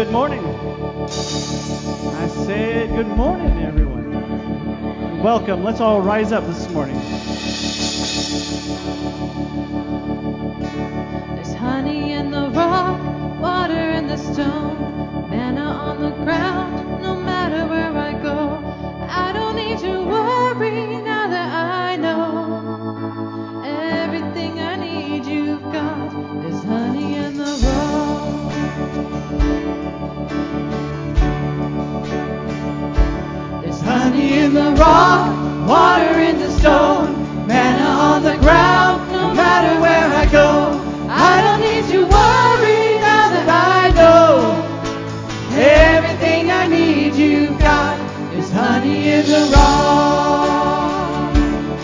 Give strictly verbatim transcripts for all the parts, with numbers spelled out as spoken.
Good morning. I said good morning, everyone. Welcome. Let's all rise up this morning. There's honey in the rock, water in the stone, manna on the ground, no matter where I go. I don't need to worry now that I know everything I need you've got. There's honey in the rock. There's honey in the rock, water in the stone, manna on the ground, no matter where I go. I don't need to worry now that I know everything I need you've got. There's honey in the rock.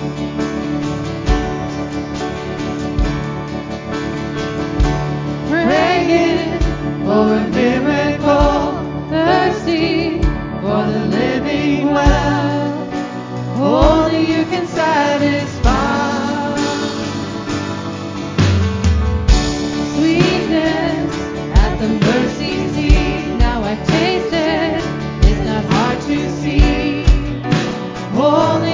Praying for a miracle, thirsty for the living well. Only you can satisfy. Sweetness at the mercy seat. Now I've tasted, it's not hard to see. Only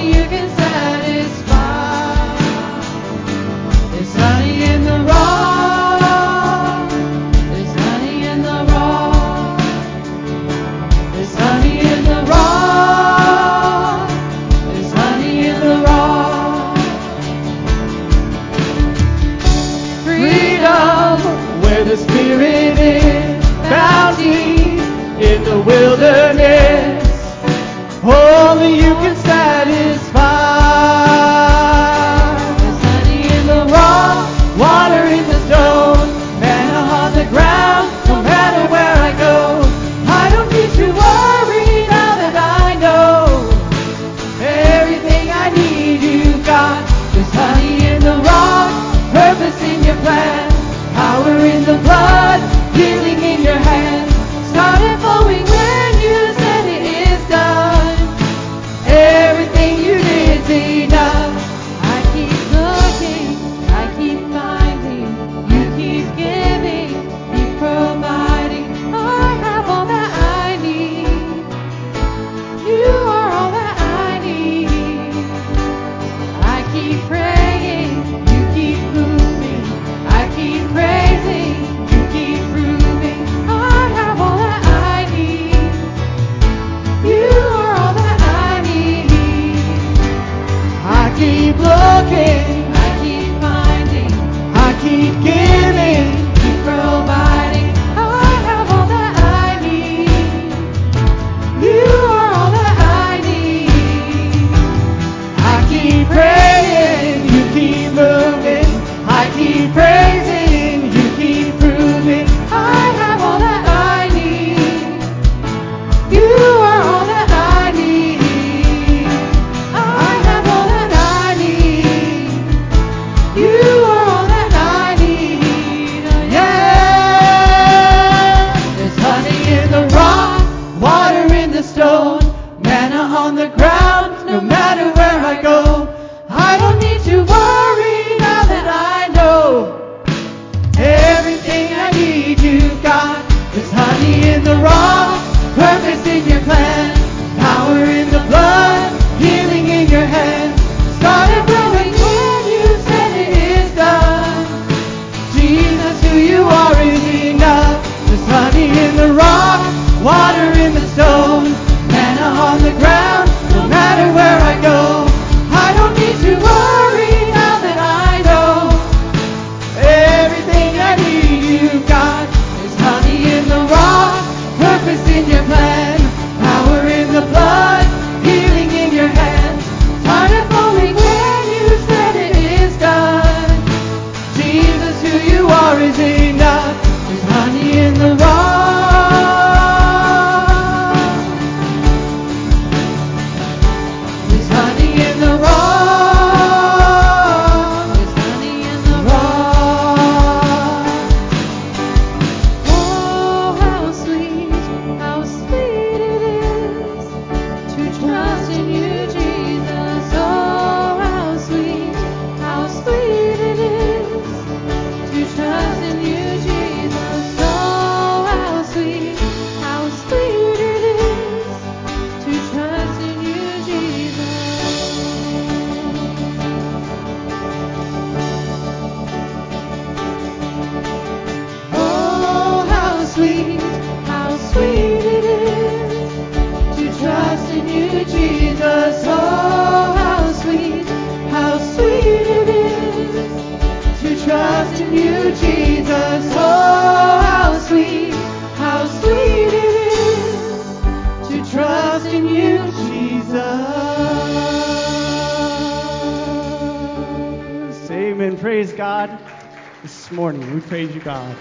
morning. We praise you, God.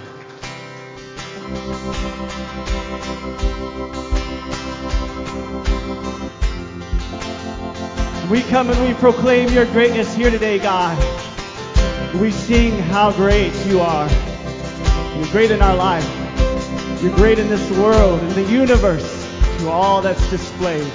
We come and we proclaim your greatness here today, God. We sing how great you are. You're great in our life. You're great in this world, in the universe, to all that's displayed.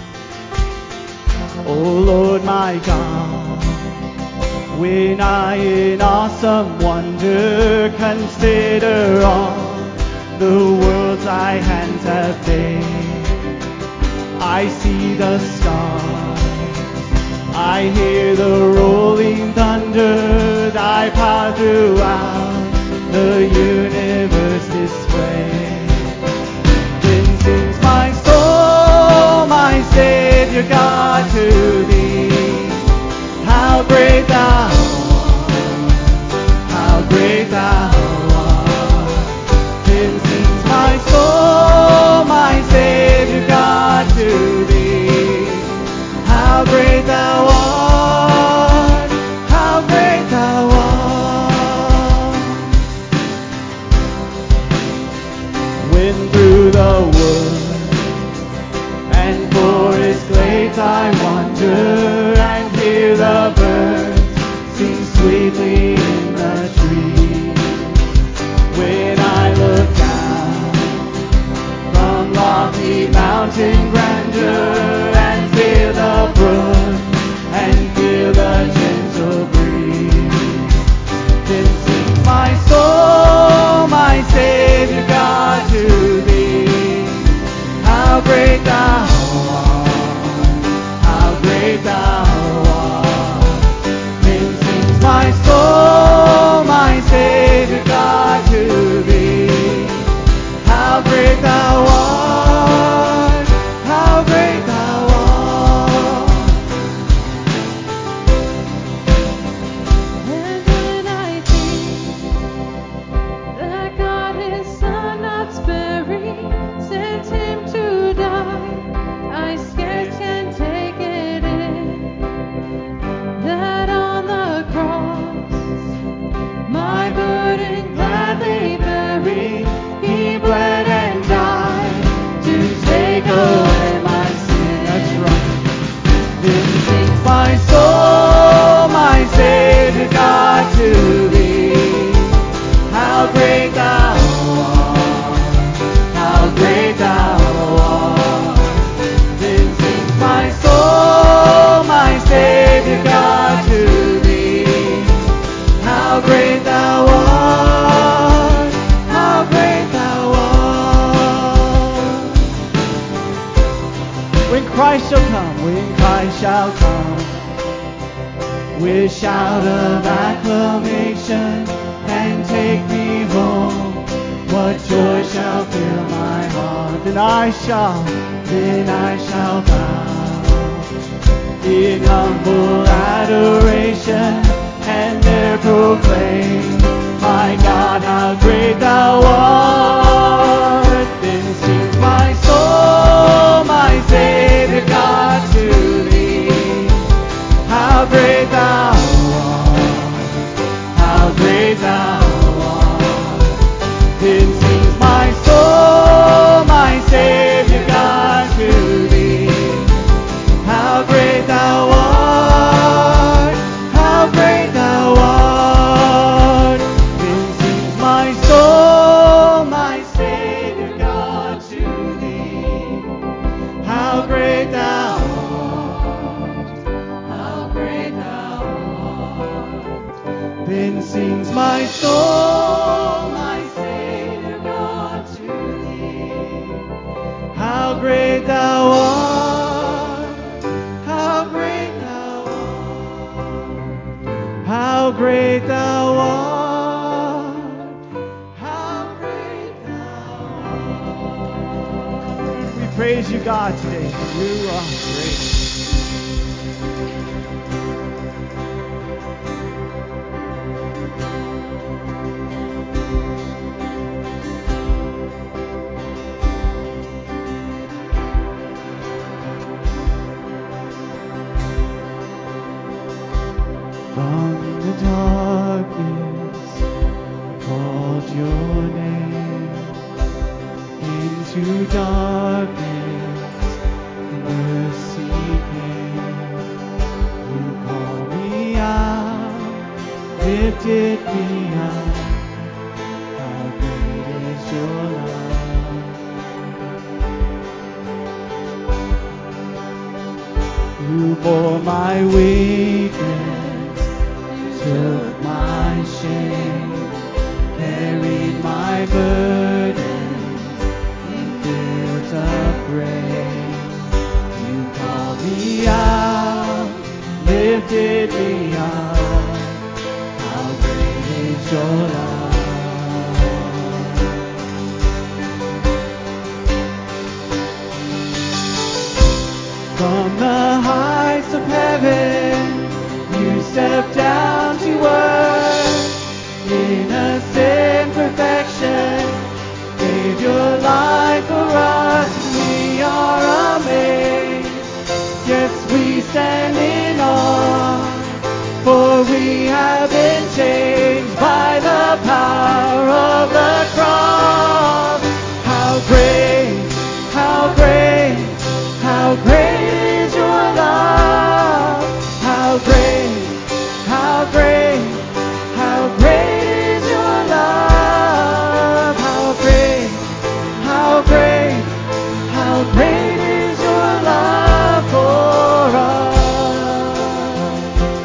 Oh Lord my God, when I in awesome wonder consider all the worlds thy hands have made, I see the stars, I hear the rolling thunder, thy power throughout the universe displayed. Then sings my soul, my Savior God, to thee. How great thou art, how great thou art. Then sings my soul, my Savior God, to thee. How great thou art, how great thou art. When through the wood and forest glades I wander and hear the birds sing sweetly in the trees. When I look down from lofty mountain grandeur and feel the brook and feel the gentle breeze, then sings my soul, my Savior God, to thee. How great thou art, how great thou art. Then sings my soul, my Savior God, to thee. How great thou art, how great thou art. And when I think that God his Son not sparing sent him to die, I scarce can take it in that on the cross my burden gladly bearing, he bled and died to take away my sin. That's right. Then sings my soul, my Savior God, to thee. How great thou art, how great thou art. Then sings my soul, my Savior God, to thee. How great thou art, how great thou art. When Christ shall come, when Christ shall come, with shout of acclamation and take me home, what joy shall fill my heart. Then I shall, then I shall bow in humble adoration and there proclaim, my God, how great thou art. Then sings my soul, my Savior God, to thee. How great thou art, how great thou art. Then sings my soul, my Savior God, to thee. How great thou art, how great thou art. Then sings my soul, my Savior God, to thee. How great thou art, how great thou art. Then sings my soul, my Savior God, to thee. How great thou art, how great thou art. How great thou art, how great thou art. We praise you, God, today. You are great. From the darkness lifted me up. How great is your love. You bore my weakness, you took my shame, carried my burdens in fields of grain. You called me out, lifted me up. How great is your love. From the heights of heaven, you stepped down to earth. Innocent perfection, gave your life for us. We are amazed. Yes, we stand in awe, for we have been changed by the power of the cross. How great, how great, how great is your love. How great, how great, how great is your love. How great, how great, how great is your love for us.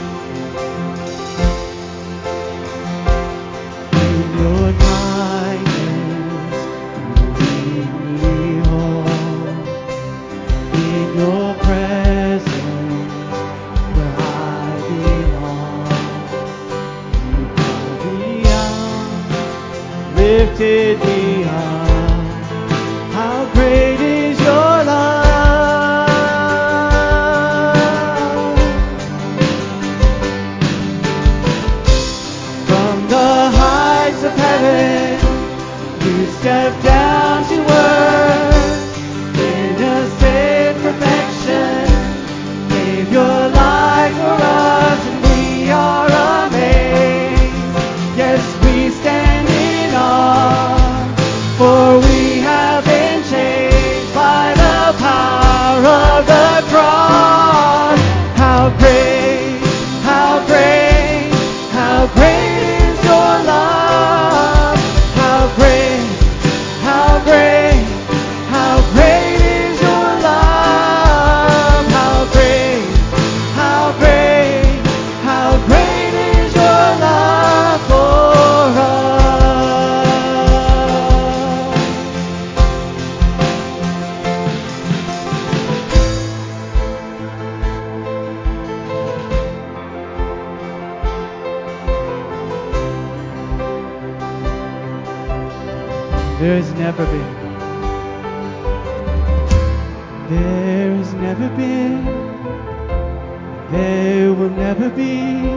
In your kindness, you made me whole. In your presence, where I belong. You pulled me out, lifted me up. How great is your love. From the heights of heaven, you stepped down to earth. Innocent perfection, gave your life for us, and we are amazed. Yes, we stand in awe, for we have been changed by the power of the cross. How great, how great, how great is your love. How great, how great, how great is your love. How great, how great, how great is your love for us. There's never been, there has never been, there will never be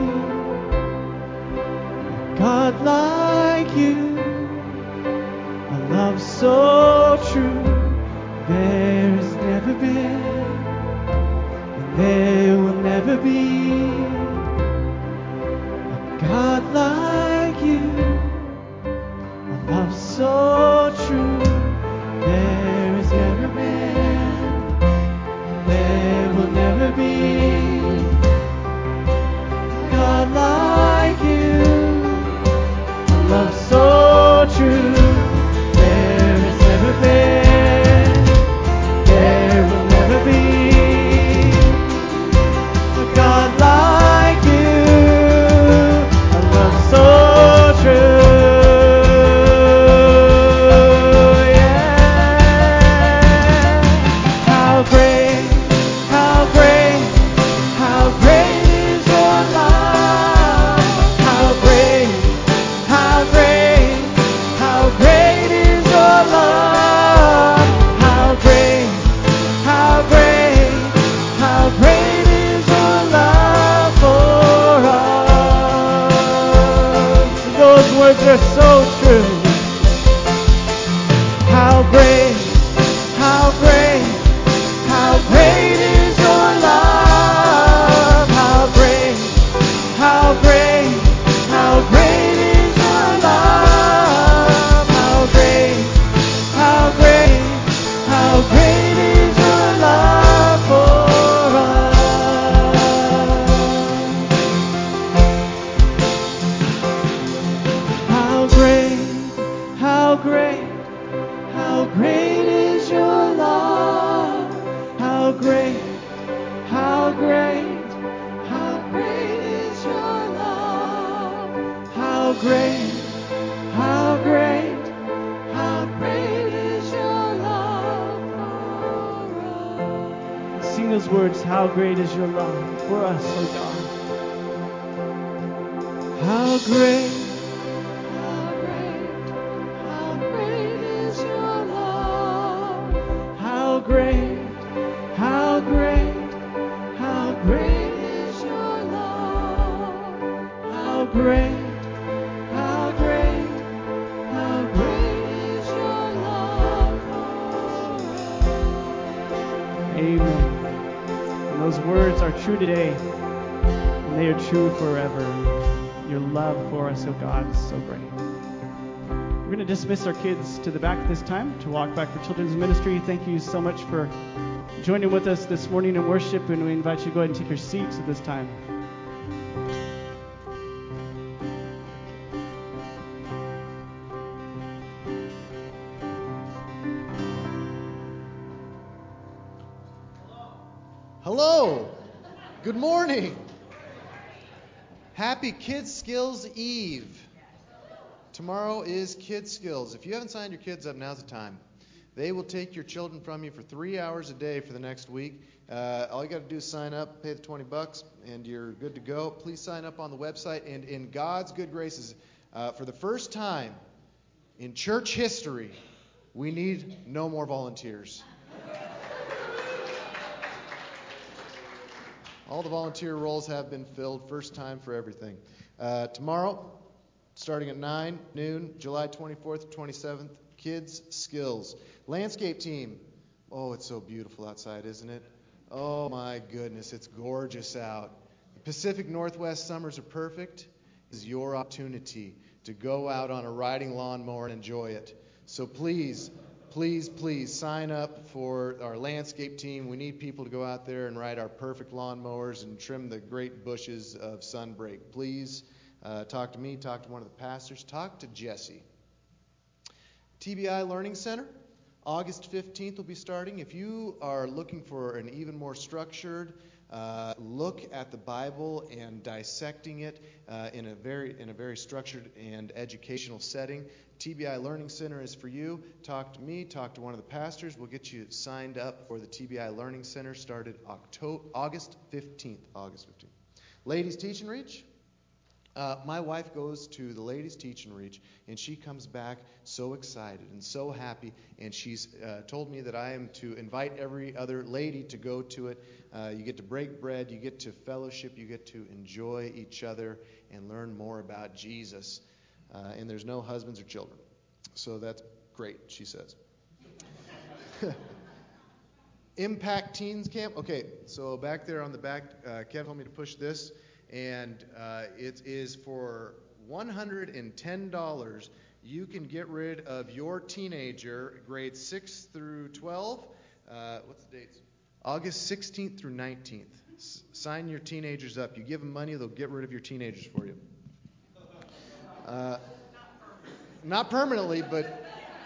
a God like you, a love so true. There's never been, and there will never be a God like you, a love so true. There has never been, there will never be a God like you, a love so true. There has sing those words, how great is your love for us, oh God. How great, How great, how great is your love. how great, how great, how great Is your love. how great, How great, how great is your love for us. amen. And those words are true today, and they are true forever. Your love for us, oh God, is so great. We're going to dismiss our kids to the back at this time to walk back for children's ministry. Thank you so much for joining with us this morning in worship, and we invite you to go ahead and take your seats at this time. Hello. Good morning. Happy Kids Skills Eve. Tomorrow is Kids Skills. If you haven't signed your kids up, now's the time. They will take your children from you for three hours a day for the next week. Uh, all you got to do is sign up, pay the twenty bucks, and you're good to go. Please sign up on the website. And in God's good graces, uh, for the first time in church history, we need no more volunteers. All the volunteer roles have been filled, first time for everything. Uh, tomorrow, starting at nine, noon, July twenty-fourth to twenty-seventh, Kids Skills. Landscape team. Oh, it's so beautiful outside, isn't it? Oh my goodness, it's gorgeous out. The Pacific Northwest summers are perfect. This is your opportunity to go out on a riding lawnmower and enjoy it. So please, Please, please sign up for our landscape team. We need people to go out there and ride our perfect lawnmowers and trim the great bushes of sunbreak. Please uh, talk to me, talk to one of the pastors, talk to Jesse. T B I Learning Center, August fifteenth will be starting. If you are looking for an even more structured uh, look at the Bible and dissecting it uh, in a very in a very structured and educational setting, T B I Learning Center is for you. Talk to me, talk to one of the pastors. We'll get you signed up for the T B I Learning Center started October, August fifteenth. August fifteenth. Ladies Teach and Reach. Uh, my wife goes to the Ladies Teach and Reach, and she comes back so excited and so happy, and she's uh, told me that I am to invite every other lady to go to it. Uh, you get to break bread, you get to fellowship, you get to enjoy each other and learn more about Jesus. Uh, and there's no husbands or children. So that's great, she says. Impact Teens Camp. Okay, so back there on the back, uh, Kevin told me to push this. And uh, it is for one hundred ten dollars. You can get rid of your teenager, grades six through twelve. Uh, what's the dates? August sixteenth through nineteenth. S- sign your teenagers up. You give them money, they'll get rid of your teenagers for you. Uh, not permanently, but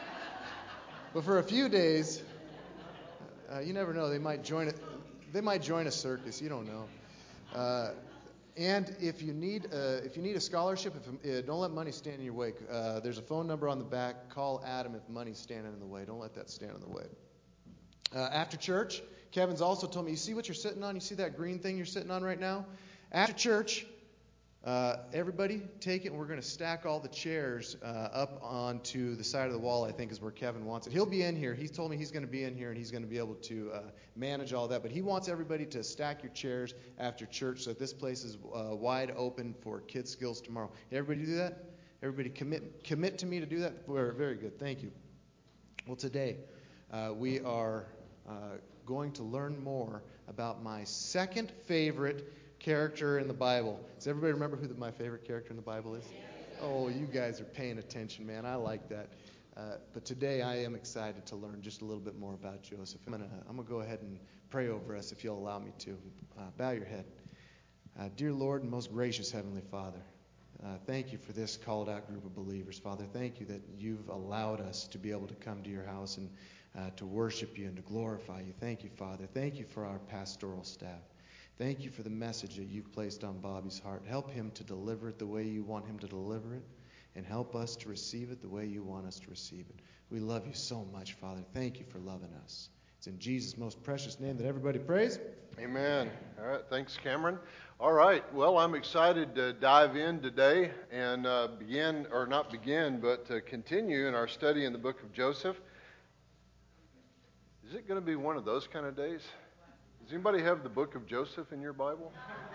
but for a few days. Uh, you never know. They might join it. They might join a circus. You don't know. Uh, And if you need uh, if you need a scholarship, if, uh, don't let money stand in your way. Uh, there's a phone number on the back. Call Adam if money's standing in the way. Don't let that stand in the way. Uh, after church, Kevin's also told me, you see what you're sitting on? You see that green thing you're sitting on right now? After church, uh, everybody take it, and we're going to stack all the chairs uh, up onto the side of the wall, I think is where Kevin wants it. He'll be in here. He's told me he's going to be in here, and he's going to be able to uh, manage all that. But he wants everybody to stack your chairs after church so that this place is uh, wide open for Kids Skills tomorrow. Everybody do that? Everybody commit commit to me to do that? Very, very good. Thank you. Well, today uh, we are uh, going to learn more about my second favorite character in the Bible. Does everybody remember who the, my favorite character in the Bible is? Oh, you guys are paying attention, man. I like that. Uh, but today I am excited to learn just a little bit more about Joseph. I'm going to I'm gonna go ahead and pray over us if you'll allow me to. Uh, bow your head. Uh, dear Lord and most gracious Heavenly Father, uh, thank you for this called out group of believers. Father, thank you that you've allowed us to be able to come to your house and uh, to worship you and to glorify you. Thank you, Father. Thank you for our pastoral staff. Thank you for the message that you've placed on Bobby's heart. Help him to deliver it the way you want him to deliver it, and help us to receive it the way you want us to receive it. We love you so much, Father. Thank you for loving us. It's in Jesus' most precious name that everybody prays. Amen. All right. Thanks, Cameron. All right. Well, I'm excited to dive in today and uh, begin, or not begin, but to continue in our study in the book of Joseph. Is it going to be one of those kind of days? Does anybody have the book of Joseph in your Bible?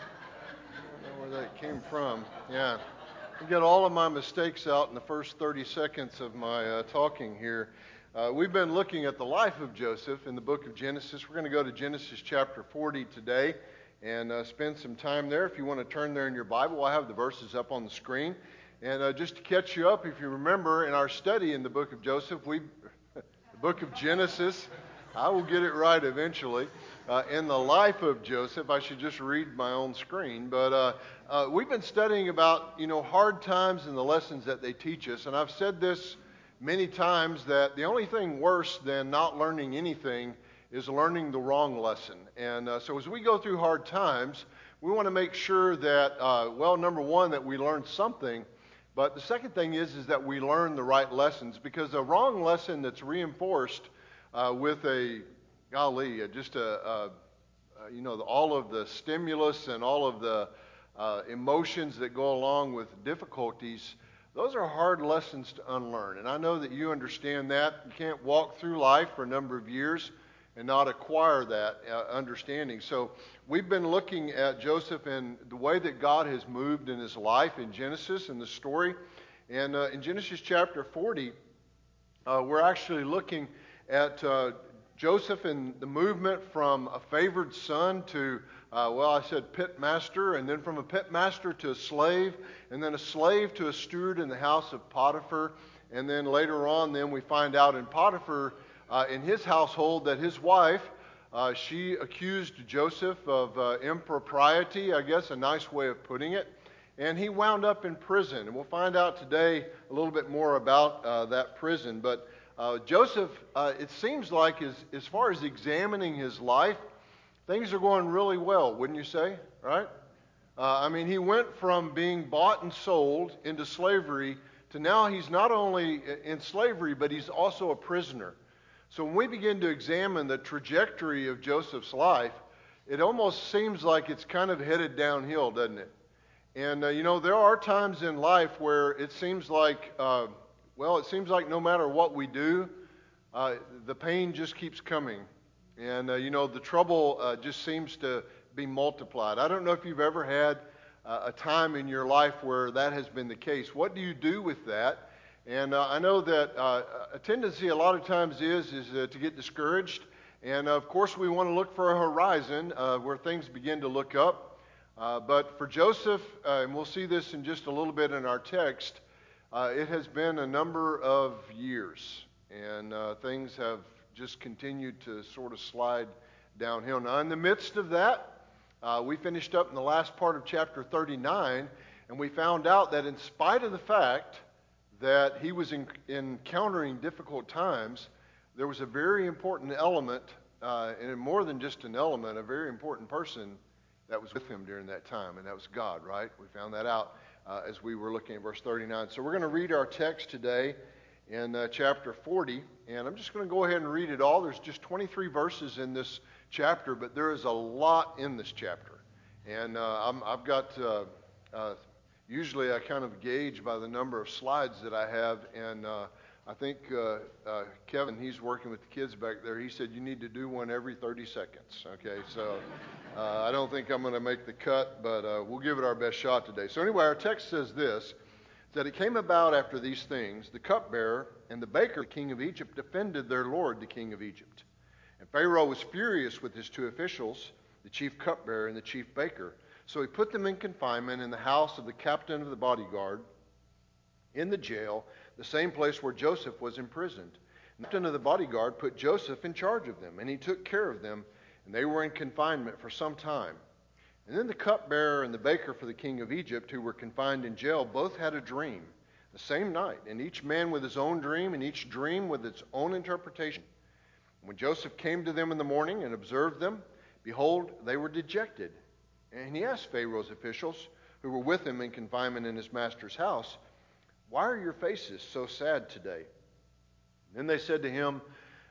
I don't know where that came from. Yeah. I get all of my mistakes out in the first thirty seconds of my uh, talking here. Uh, we've been looking at the life of Joseph in the book of Genesis. We're going to go to Genesis chapter forty today and uh, spend some time there. If you want to turn there in your Bible, I have the verses up on the screen. And uh, just to catch you up, if you remember in our study in the book of Joseph, we, the book of Genesis, I will get it right eventually. Uh, in the life of Joseph, I should just read my own screen. But uh, uh, we've been studying about, you know, hard times and the lessons that they teach us. And I've said this many times that the only thing worse than not learning anything is learning the wrong lesson. And uh, so as we go through hard times, we want to make sure that, uh, well, number one, that we learn something. But the second thing is, is that we learn the right lessons, because a wrong lesson that's reinforced uh, with a, golly, uh, just a, a, a, you know, the, all of the stimulus and all of the uh, emotions that go along with difficulties, those are hard lessons to unlearn. And I know that you understand that. You can't walk through life for a number of years and not acquire that uh, understanding. So we've been looking at Joseph and the way that God has moved in his life in Genesis and the story. And uh, in Genesis chapter forty, uh, we're actually looking at uh, Joseph and the movement from a favored son to Uh, well, I said pit master, and then from a pit master to a slave, and then a slave to a steward in the house of Potiphar. And then later on, then we find out in Potiphar, uh, in his household, that his wife, uh, she accused Joseph of uh, impropriety, I guess, a nice way of putting it. And he wound up in prison. And we'll find out today a little bit more about uh, that prison. But uh, Joseph, uh, it seems like, as, as far as examining his life, things are going really well, wouldn't you say, right? Uh, I mean, he went from being bought and sold into slavery to now he's not only in slavery, but he's also a prisoner. So when we begin to examine the trajectory of Joseph's life, it almost seems like it's kind of headed downhill, doesn't it? And, uh, you know, there are times in life where it seems like, uh, well, it seems like no matter what we do, uh, the pain just keeps coming. And, uh, you know, the trouble uh, just seems to be multiplied. I don't know if you've ever had uh, a time in your life where that has been the case. What do you do with that? And uh, I know that uh, a tendency a lot of times is, is uh, to get discouraged. And, uh, of course, we want to look for a horizon uh, where things begin to look up. Uh, but for Joseph, uh, and we'll see this in just a little bit in our text, uh, it has been a number of years. And uh, things have just continued to sort of slide downhill. Now, in the midst of that, uh, we finished up in the last part of chapter thirty-nine, and we found out that in spite of the fact that he was in, encountering difficult times, there was a very important element, uh, and more than just an element, a very important person that was with him during that time, and that was God, right? We found that out uh, as we were looking at verse thirty-nine. So we're going to read our text today in uh, chapter forty, and I'm just going to go ahead and read it all. There's just twenty-three verses in this chapter, but there is a lot in this chapter. And uh, I'm, I've got, uh, uh, usually I kind of gauge by the number of slides that I have, and uh, I think uh, uh, Kevin, he's working with the kids back there, he said you need to do one every thirty seconds, okay? So uh, I don't think I'm going to make the cut, but uh, we'll give it our best shot today. So anyway, our text says this, that it came about after these things, the cupbearer and the baker, the king of Egypt, defended their lord, the king of Egypt. And Pharaoh was furious with his two officials, the chief cupbearer and the chief baker. So he put them in confinement in the house of the captain of the bodyguard, in the jail, the same place where Joseph was imprisoned. The captain of the bodyguard put Joseph in charge of them, and he took care of them, and they were in confinement for some time. And then the cupbearer and the baker for the king of Egypt, who were confined in jail, both had a dream the same night, and each man with his own dream, and each dream with its own interpretation. When Joseph came to them in the morning and observed them, behold, they were dejected. And he asked Pharaoh's officials, who were with him in confinement in his master's house, "Why are your faces so sad today?" Then they said to him,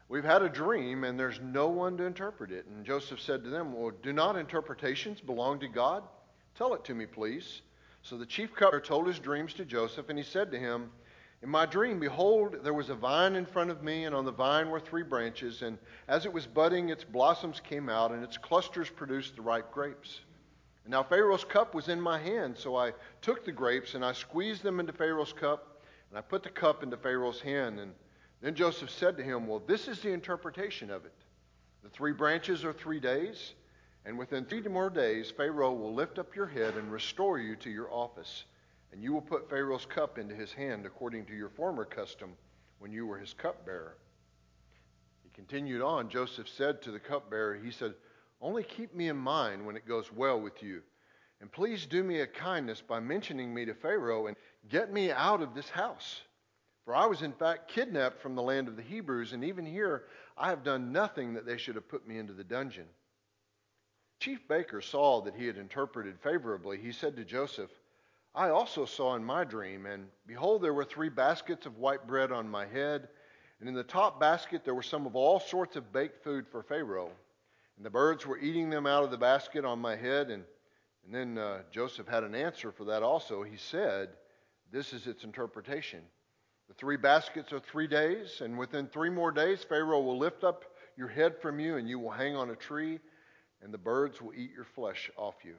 we've had a dream and there's no one to interpret it. And Joseph said to them, well, do not interpretations belong to God? Tell it to me, please. So the chief cupbearer told his dreams to Joseph, and he said to him, in my dream, behold, there was a vine in front of me, and on the vine were three branches, and as it was budding, its blossoms came out, and its clusters produced the ripe grapes. And now Pharaoh's cup was in my hand, so I took the grapes, and I squeezed them into Pharaoh's cup, and I put the cup into Pharaoh's hand. And then Joseph said to him, well, this is the interpretation of it. The three branches are three days, and within three more days, Pharaoh will lift up your head and restore you to your office. And you will put Pharaoh's cup into his hand according to your former custom when you were his cupbearer. He continued on. Joseph said to the cupbearer, he said, only keep me in mind when it goes well with you. And please do me a kindness by mentioning me to Pharaoh and get me out of this house. For I was in fact kidnapped from the land of the Hebrews, and even here I have done nothing that they should have put me into the dungeon. Chief baker saw that he had interpreted favorably. He said to Joseph, I also saw in my dream, and behold, there were three baskets of white bread on my head, and in the top basket there were some of all sorts of baked food for Pharaoh. And the birds were eating them out of the basket on my head. And, and then uh, Joseph had an answer for that also. He said, this is its interpretation. The three baskets are three days, and within three more days Pharaoh will lift up your head from you, and you will hang on a tree, and the birds will eat your flesh off you.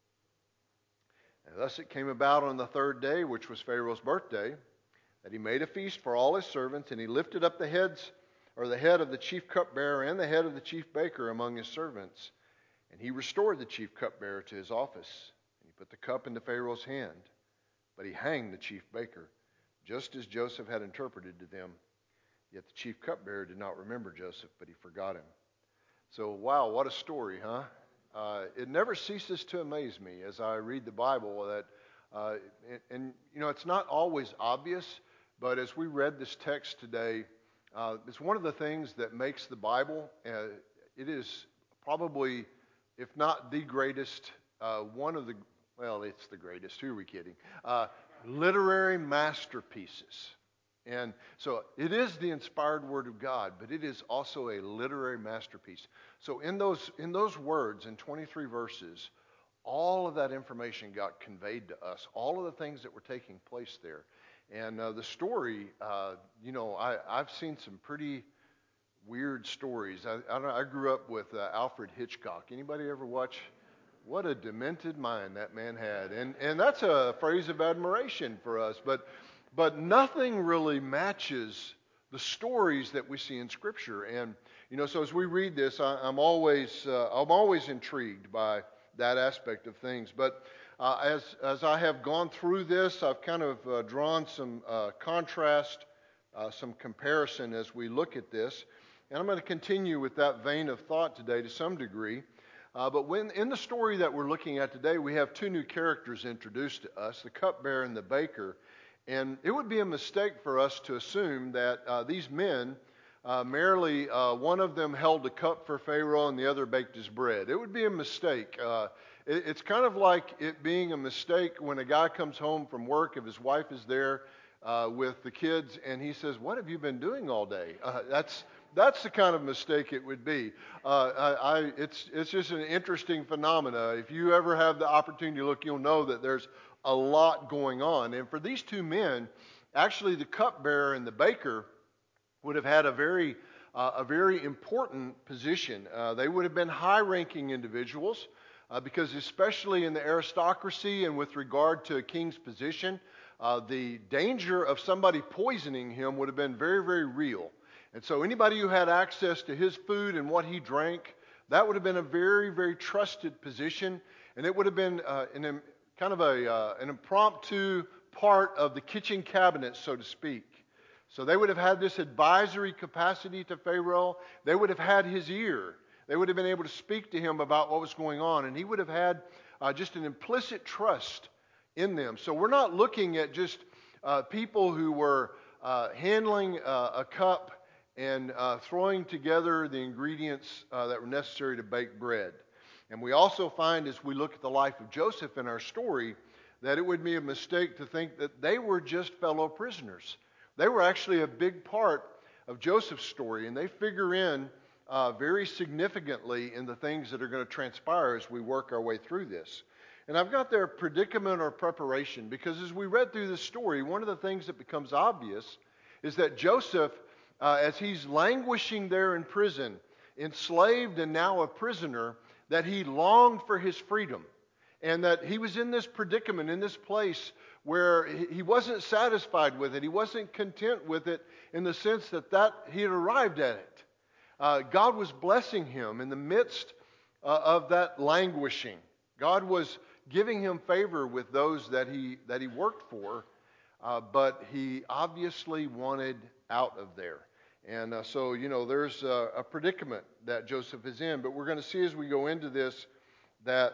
And thus it came about on the third day, which was Pharaoh's birthday, that he made a feast for all his servants, and he lifted up the heads, or the head of the chief cupbearer and the head of the chief baker among his servants. And he restored the chief cupbearer to his office. And he put the cup into Pharaoh's hand. But he hanged the chief baker, just as Joseph had interpreted to them. Yet the chief cupbearer did not remember Joseph, but he forgot him. So, wow, what a story, huh? Uh, it never ceases to amaze me as I read the Bible that, uh, and, and, you know, it's not always obvious, but as we read this text today, uh, it's one of the things that makes the Bible, uh, it is probably, if not the greatest, uh, one of the, well, it's the greatest, who are we kidding, uh, literary masterpieces. And so it is the inspired Word of God, but it is also a literary masterpiece. So in those in those words, in twenty-three verses, all of that information got conveyed to us, all of the things that were taking place there. And uh, the story, uh, you know, I, I've seen some pretty weird stories. I, I, don't know, I grew up with uh, Alfred Hitchcock. Anybody ever watch? What a demented mind that man had. And, and that's a phrase of admiration for us. But But nothing really matches the stories that we see in Scripture. And, you know, so as we read this, I, I'm always uh, I'm always intrigued by that aspect of things. But uh, as as I have gone through this, I've kind of uh, drawn some uh, contrast, uh, some comparison as we look at this. And I'm going to continue with that vein of thought today to some degree. Uh, but when in the story that we're looking at today, we have two new characters introduced to us, the cupbearer and the baker. And it would be a mistake for us to assume that uh, these men, uh, merely uh, one of them held a cup for Pharaoh and the other baked his bread. It would be a mistake. Uh, it, it's kind of like it being a mistake when a guy comes home from work, if his wife is there uh, with the kids, and he says, what have you been doing all day? Uh, that's that's the kind of mistake it would be. Uh, I, I, it's, it's just an interesting phenomena. If you ever have the opportunity to look, you'll know that there's a lot going on. And for these two men, actually the cupbearer and the baker would have had a very uh, a very important position. Uh, they would have been high-ranking individuals uh, because especially in the aristocracy and with regard to a king's position, uh, the danger of somebody poisoning him would have been very, very real. And so anybody who had access to his food and what he drank, that would have been a very, very trusted position. And it would have been uh, an kind of a uh, an impromptu part of the kitchen cabinet, so to speak. So they would have had this advisory capacity to Pharaoh. They would have had his ear. They would have been able to speak to him about what was going on. And he would have had uh, just an implicit trust in them. So we're not looking at just uh, people who were uh, handling uh, a cup and uh, throwing together the ingredients uh, that were necessary to bake bread. And we also find as we look at the life of Joseph in our story that it would be a mistake to think that they were just fellow prisoners. They were actually a big part of Joseph's story, and they figure in uh, very significantly in the things that are going to transpire as we work our way through this. And I've got their predicament or preparation, because as we read through this story, one of the things that becomes obvious is that Joseph, uh, as he's languishing there in prison, enslaved and now a prisoner, that he longed for his freedom. And that he was in this predicament, in this place where he wasn't satisfied with it. He wasn't content with it in the sense that, that he had arrived at it. Uh, God was blessing him in the midst uh, of that languishing. God was giving him favor with those that he, that he worked for, uh, but he obviously wanted out of there. And uh, so, you know, there's a, a predicament that Joseph is in. But we're going to see as we go into this that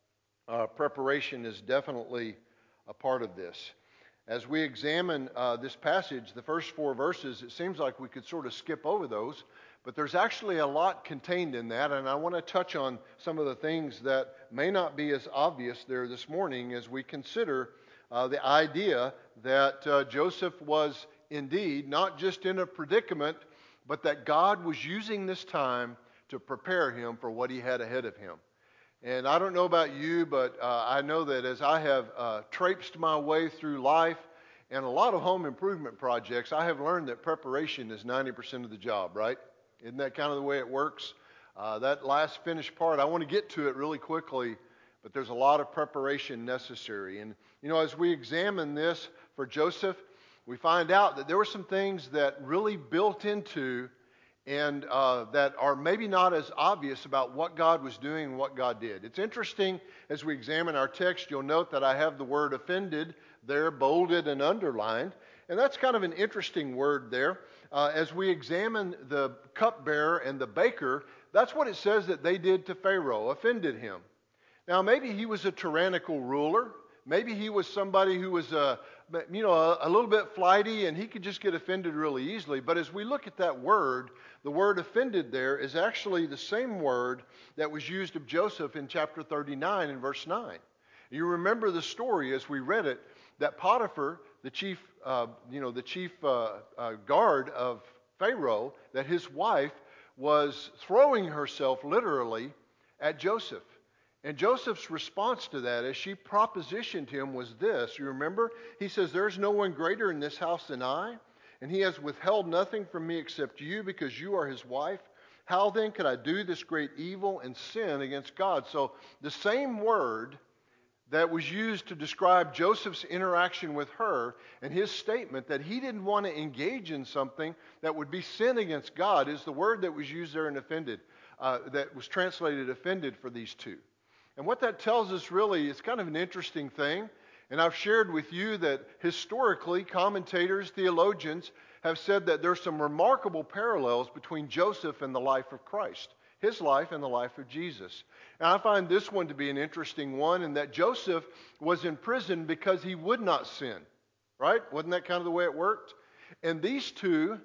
Uh, preparation is definitely a part of this. As we examine uh, this passage, the first four verses, it seems like we could sort of skip over those, but there's actually a lot contained in that, and I want to touch on some of the things that may not be as obvious there this morning as we consider uh, the idea that uh, Joseph was indeed not just in a predicament, but that God was using this time to prepare him for what he had ahead of him. And I don't know about you, but uh, I know that as I have uh, traipsed my way through life and a lot of home improvement projects, I have learned that preparation is ninety percent of the job, right? Isn't that kind of the way it works? Uh, that last finished part, I want to get to it really quickly, but there's a lot of preparation necessary. And, you know, as we examine this for Joseph, we find out that there were some things that really built into and uh, that are maybe not as obvious about what God was doing and what God did. It's interesting, as we examine our text, you'll note that I have the word offended there, bolded and underlined. And that's kind of an interesting word there. Uh, as we examine the cupbearer and the baker, that's what it says that they did to Pharaoh, offended him. Now, maybe he was a tyrannical ruler. Maybe he was somebody who was a, you know, a, a little bit flighty, and he could just get offended really easily. But as we look at that word, the word offended there is actually the same word that was used of Joseph in chapter thirty-nine and verse nine. You remember the story as we read it, that Potiphar, the chief, uh, you know, the chief uh, uh, guard of Pharaoh, that his wife was throwing herself literally at Joseph. And Joseph's response to that, as she propositioned him, was this. You remember? He says, "There's no one greater in this house than I, and he has withheld nothing from me except you, because you are his wife. How then could I do this great evil and sin against God?" So the same word that was used to describe Joseph's interaction with her and his statement that he didn't want to engage in something that would be sin against God is the word that was used there in offended, uh, that was translated offended for these two. And what that tells us really is kind of an interesting thing. And I've shared with you that historically, commentators, theologians have said that there's some remarkable parallels between Joseph and the life of Christ, his life and the life of Jesus. And I find this one to be an interesting one, in that Joseph was in prison because he would not sin. Right? Wasn't that kind of the way it worked? And these two,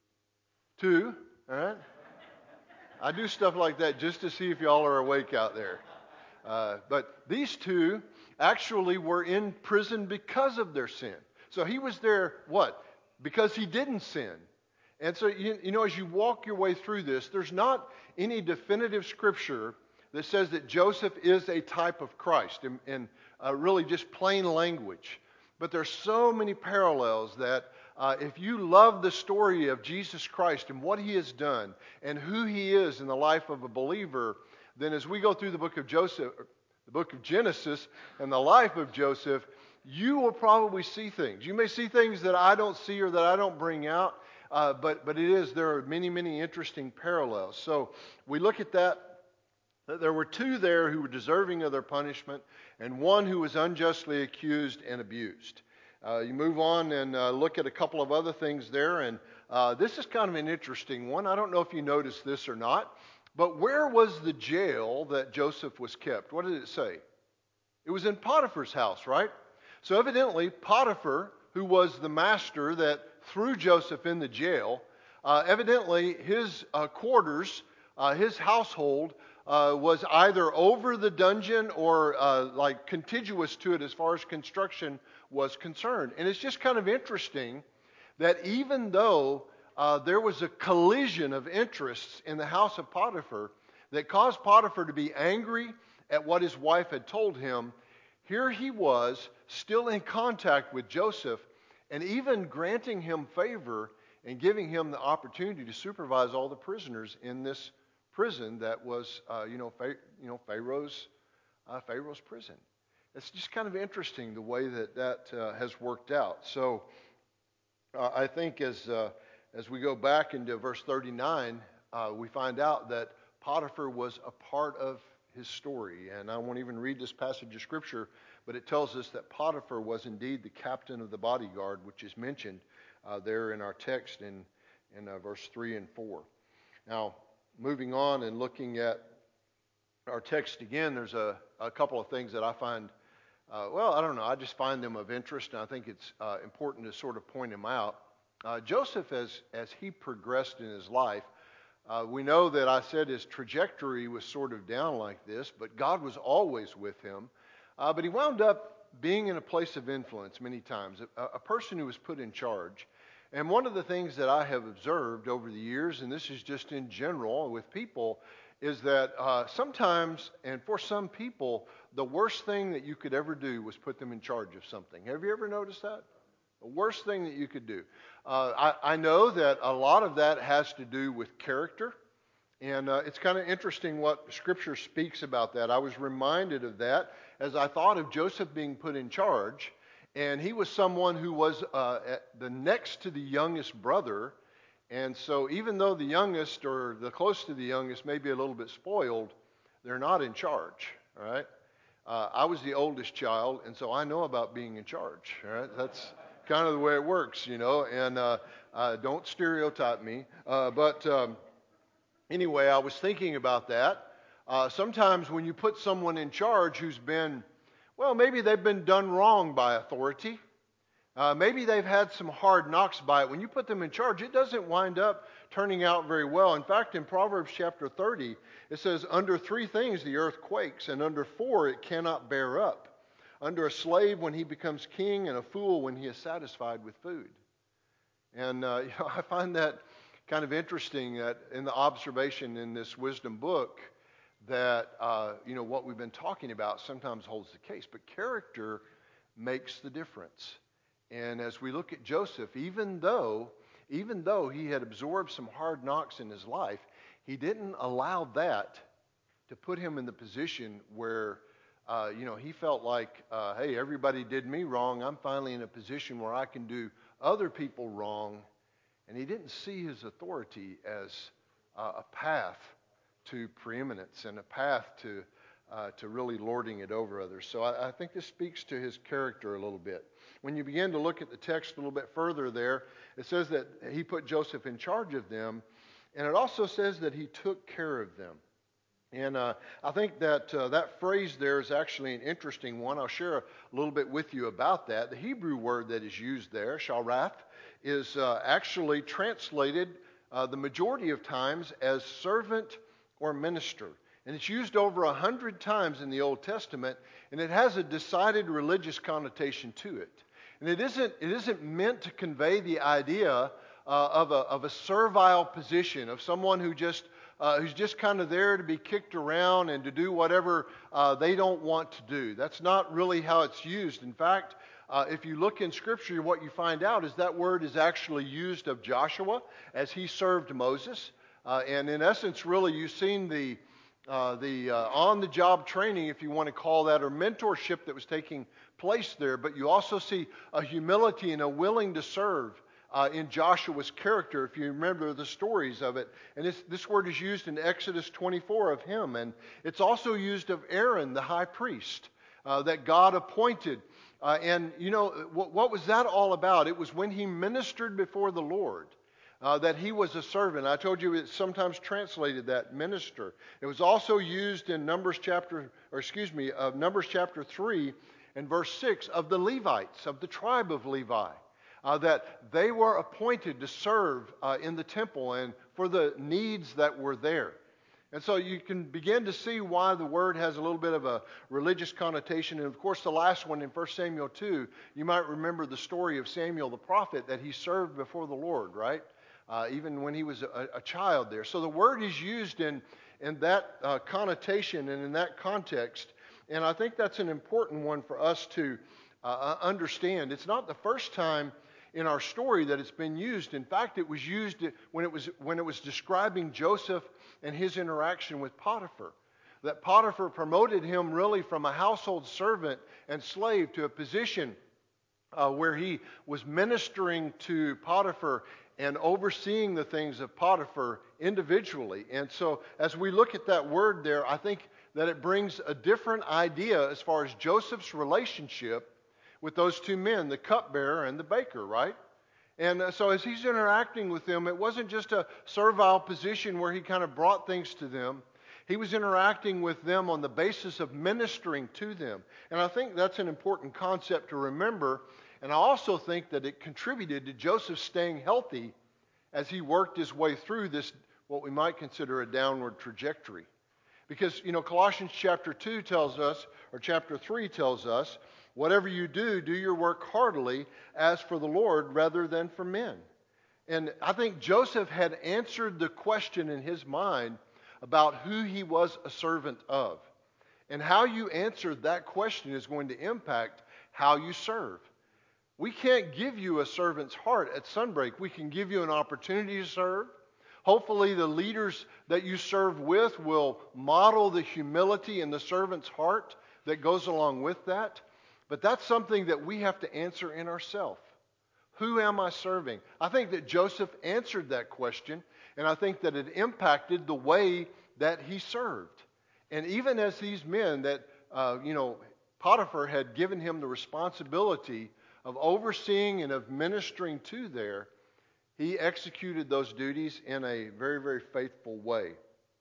two, all right? I do stuff like that just to see if y'all are awake out there. Uh, but these two actually were in prison because of their sin. So he was there, what? Because he didn't sin. And so, you, you know, as you walk your way through this, there's not any definitive scripture that says that Joseph is a type of Christ in, in uh, really just plain language. But there's so many parallels that uh, if you love the story of Jesus Christ and what he has done and who he is in the life of a believer, then as we go through the book of Joseph, the book of Genesis, and the life of Joseph, you will probably see things. You may see things that I don't see or that I don't bring out, uh, but, but it is, there are many, many interesting parallels. So we look at that. There were two there who were deserving of their punishment, and one who was unjustly accused and abused. Uh, you move on and uh, look at a couple of other things there, and uh, this is kind of an interesting one. I don't know if you noticed this or not. But where was the jail that Joseph was kept? What did it say? It was in Potiphar's house, right? So evidently, Potiphar, who was the master that threw Joseph in the jail, uh, evidently his uh, quarters, uh, his household, uh, was either over the dungeon or uh, like contiguous to it as far as construction was concerned. And it's just kind of interesting that even though uh, there was a collision of interests in the house of Potiphar that caused Potiphar to be angry at what his wife had told him. Here he was, still in contact with Joseph, and even granting him favor and giving him the opportunity to supervise all the prisoners in this prison that was, uh, you know, Pharaoh, you know, Pharaoh's uh, Pharaoh's prison. It's just kind of interesting the way that that uh, has worked out. So uh, I think as uh, as we go back into verse thirty-nine, uh, we find out that Potiphar was a part of his story. And I won't even read this passage of Scripture, but it tells us that Potiphar was indeed the captain of the bodyguard, which is mentioned uh, there in our text in, in uh, verse three and four. Now, moving on and looking at our text again, there's a, a couple of things that I find, uh, well, I don't know, I just find them of interest, and I think it's uh, important to sort of point them out. Uh, Joseph, as, as he progressed in his life, Uh, we know that I said his trajectory was sort of down like this, but God was always with him. Uh, but he wound up being in a place of influence many times, a, a person who was put in charge. And one of the things that I have observed over the years, and this is just in general with people, is that uh, sometimes, and for some people, the worst thing that you could ever do was put them in charge of something. Have you ever noticed that? The worst thing that you could do. Uh, I, I know that a lot of that has to do with character. And uh, it's kind of interesting what Scripture speaks about that. I was reminded of that as I thought of Joseph being put in charge. And he was someone who was uh, at the next to the youngest brother. And so even though the youngest or the close to the youngest may be a little bit spoiled, they're not in charge. All right? Uh, I was the oldest child, and so I know about being in charge. All right? That's kind of the way it works, you know, and uh, uh, don't stereotype me. Uh, but um, anyway, I was thinking about that. Uh, sometimes when you put someone in charge who's been, well, maybe they've been done wrong by authority. Uh, maybe they've had some hard knocks by it. When you put them in charge, it doesn't wind up turning out very well. In fact, in Proverbs chapter thirty, it says, under three things the earth quakes, and under four it cannot bear up. Under a slave when he becomes king, and a fool when he is satisfied with food. And uh, you know, I find that kind of interesting that in the observation in this wisdom book that uh, you know what we've been talking about sometimes holds the case, but character makes the difference. And as we look at Joseph, even though even though he had absorbed some hard knocks in his life, he didn't allow that to put him in the position where Uh, you know, he felt like, uh, hey, everybody did me wrong. I'm finally in a position where I can do other people wrong. And he didn't see his authority as uh, a path to preeminence and a path to uh, to really lording it over others. So I, I think this speaks to his character a little bit. When you begin to look at the text a little bit further there, it says that he put Joseph in charge of them. And it also says that he took care of them. And uh, I think that uh, that phrase there is actually an interesting one. I'll share a little bit with you about that. The Hebrew word that is used there, sharaf, is uh, actually translated uh, the majority of times as servant or minister. And it's used over a hundred times in the Old Testament, and it has a decided religious connotation to it. And it isn't, it isn't meant to convey the idea uh, of, a, of a servile position, of someone who just Uh, who's just kind of there to be kicked around and to do whatever uh, they don't want to do. That's not really how it's used. In fact, uh, if you look in Scripture, what you find out is that word is actually used of Joshua as he served Moses. Uh, and in essence, really, you've seen the uh, the uh, on-the-job training, if you want to call that, or mentorship that was taking place there. But you also see a humility and a willing to serve Uh, in Joshua's character, if you remember the stories of it. And this, this word is used in Exodus twenty-four of him. And it's also used of Aaron, the high priest, uh, that God appointed. Uh, and, you know, what, what was that all about? It was when he ministered before the Lord uh, that he was a servant. I told you it's sometimes translated that minister. It was also used in Numbers chapter, or excuse me, uh, Numbers chapter three and verse six of the Levites, of the tribe of Levi. Uh, that they were appointed to serve uh, in the temple and for the needs that were there. And so you can begin to see why the word has a little bit of a religious connotation. And of course, the last one in First Samuel two, you might remember the story of Samuel the prophet, that he served before the Lord, right? uh, even when he was a, a child there. So the word is used in, in that uh, connotation and in that context. And I think that's an important one for us to uh, understand. It's not the first time in our story that it's been used. In fact, it was used when it was when it was describing Joseph and his interaction with Potiphar. That Potiphar promoted him really from a household servant and slave to a position uh, where he was ministering to Potiphar and overseeing the things of Potiphar individually. And so as we look at that word there, I think that it brings a different idea as far as Joseph's relationship with those two men, the cupbearer and the baker, right? And uh, so as he's interacting with them, it wasn't just a servile position where he kind of brought things to them. He was interacting with them on the basis of ministering to them. And I think that's an important concept to remember. And I also think that it contributed to Joseph staying healthy as he worked his way through this, what we might consider a downward trajectory. Because, you know, Colossians chapter two tells us, or chapter three tells us, whatever you do, do your work heartily as for the Lord rather than for men. And I think Joseph had answered the question in his mind about who he was a servant of. And how you answer that question is going to impact how you serve. We can't give you a servant's heart at Sunbreak. We can give you an opportunity to serve. Hopefully the leaders that you serve with will model the humility in the servant's heart that goes along with that. But that's something that we have to answer in ourselves. Who am I serving? I think that Joseph answered that question, and I think that it impacted the way that he served. And even as these men that, uh, you know, Potiphar had given him the responsibility of overseeing and of ministering to there, he executed those duties in a very, very faithful way.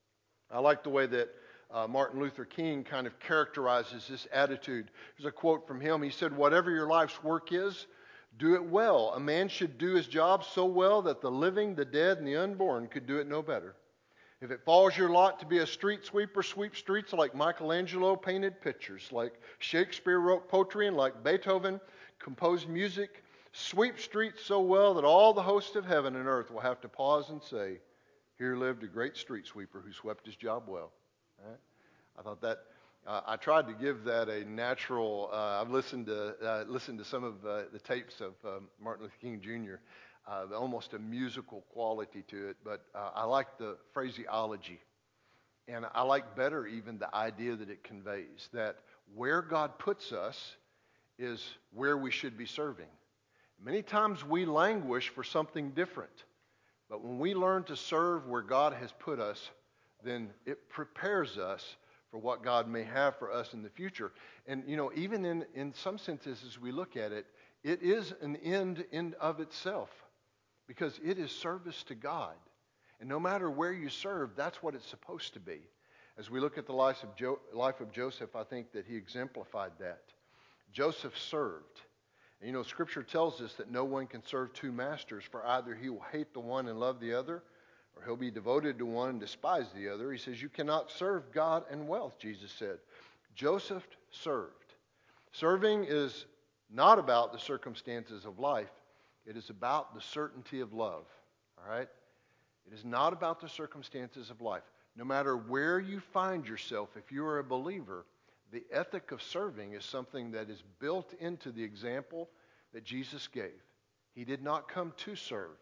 I like the way that uh, Martin Luther King kind of characterizes this attitude. There's a quote from him. He said, "Whatever your life's work is, do it well. A man should do his job so well that the living, the dead, and the unborn could do it no better. If it falls your lot to be a street sweeper, sweep streets like Michelangelo painted pictures, like Shakespeare wrote poetry, and like Beethoven composed music. Sweep streets so well that all the hosts of heaven and earth will have to pause and say, 'Here lived a great street sweeper who swept his job well.'" Right? I thought that uh, I tried to give that a natural. Uh, I've listened to uh, listened to some of uh, the tapes of um, Martin Luther King Junior Uh, almost a musical quality to it, but uh, I like the phraseology, and I like better even the idea that it conveys, that where God puts us is where we should be serving. Many times we languish for something different, but when we learn to serve where God has put us, then it prepares us for what God may have for us in the future. And, you know, even in, in some senses, as we look at it, it is an end in of itself, because it is service to God. And no matter where you serve, that's what it's supposed to be. As we look at the life of, jo- life of Joseph, I think that he exemplified that. Joseph served. And you know, Scripture tells us that no one can serve two masters, for either he will hate the one and love the other, or he'll be devoted to one and despise the other. He says, you cannot serve God and wealth, Jesus said. Joseph served. Serving is not about the circumstances of life. It is about the certainty of love. All right? It is not about the circumstances of life. No matter where you find yourself, if you are a believer, the ethic of serving is something that is built into the example that Jesus gave. He did not come to serve.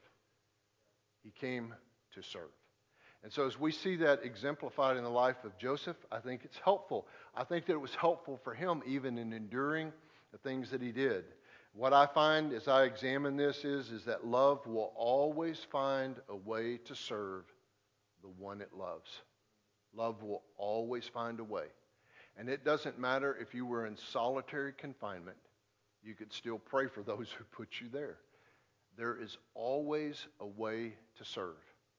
He came to serve. And so as we see that exemplified in the life of Joseph, I think it's helpful. I think that it was helpful for him even in enduring the things that he did. What I find as I examine this is, is that love will always find a way to serve the one it loves. Love will always find a way. And it doesn't matter if you were in solitary confinement, you could still pray for those who put you there. There is always a way to serve.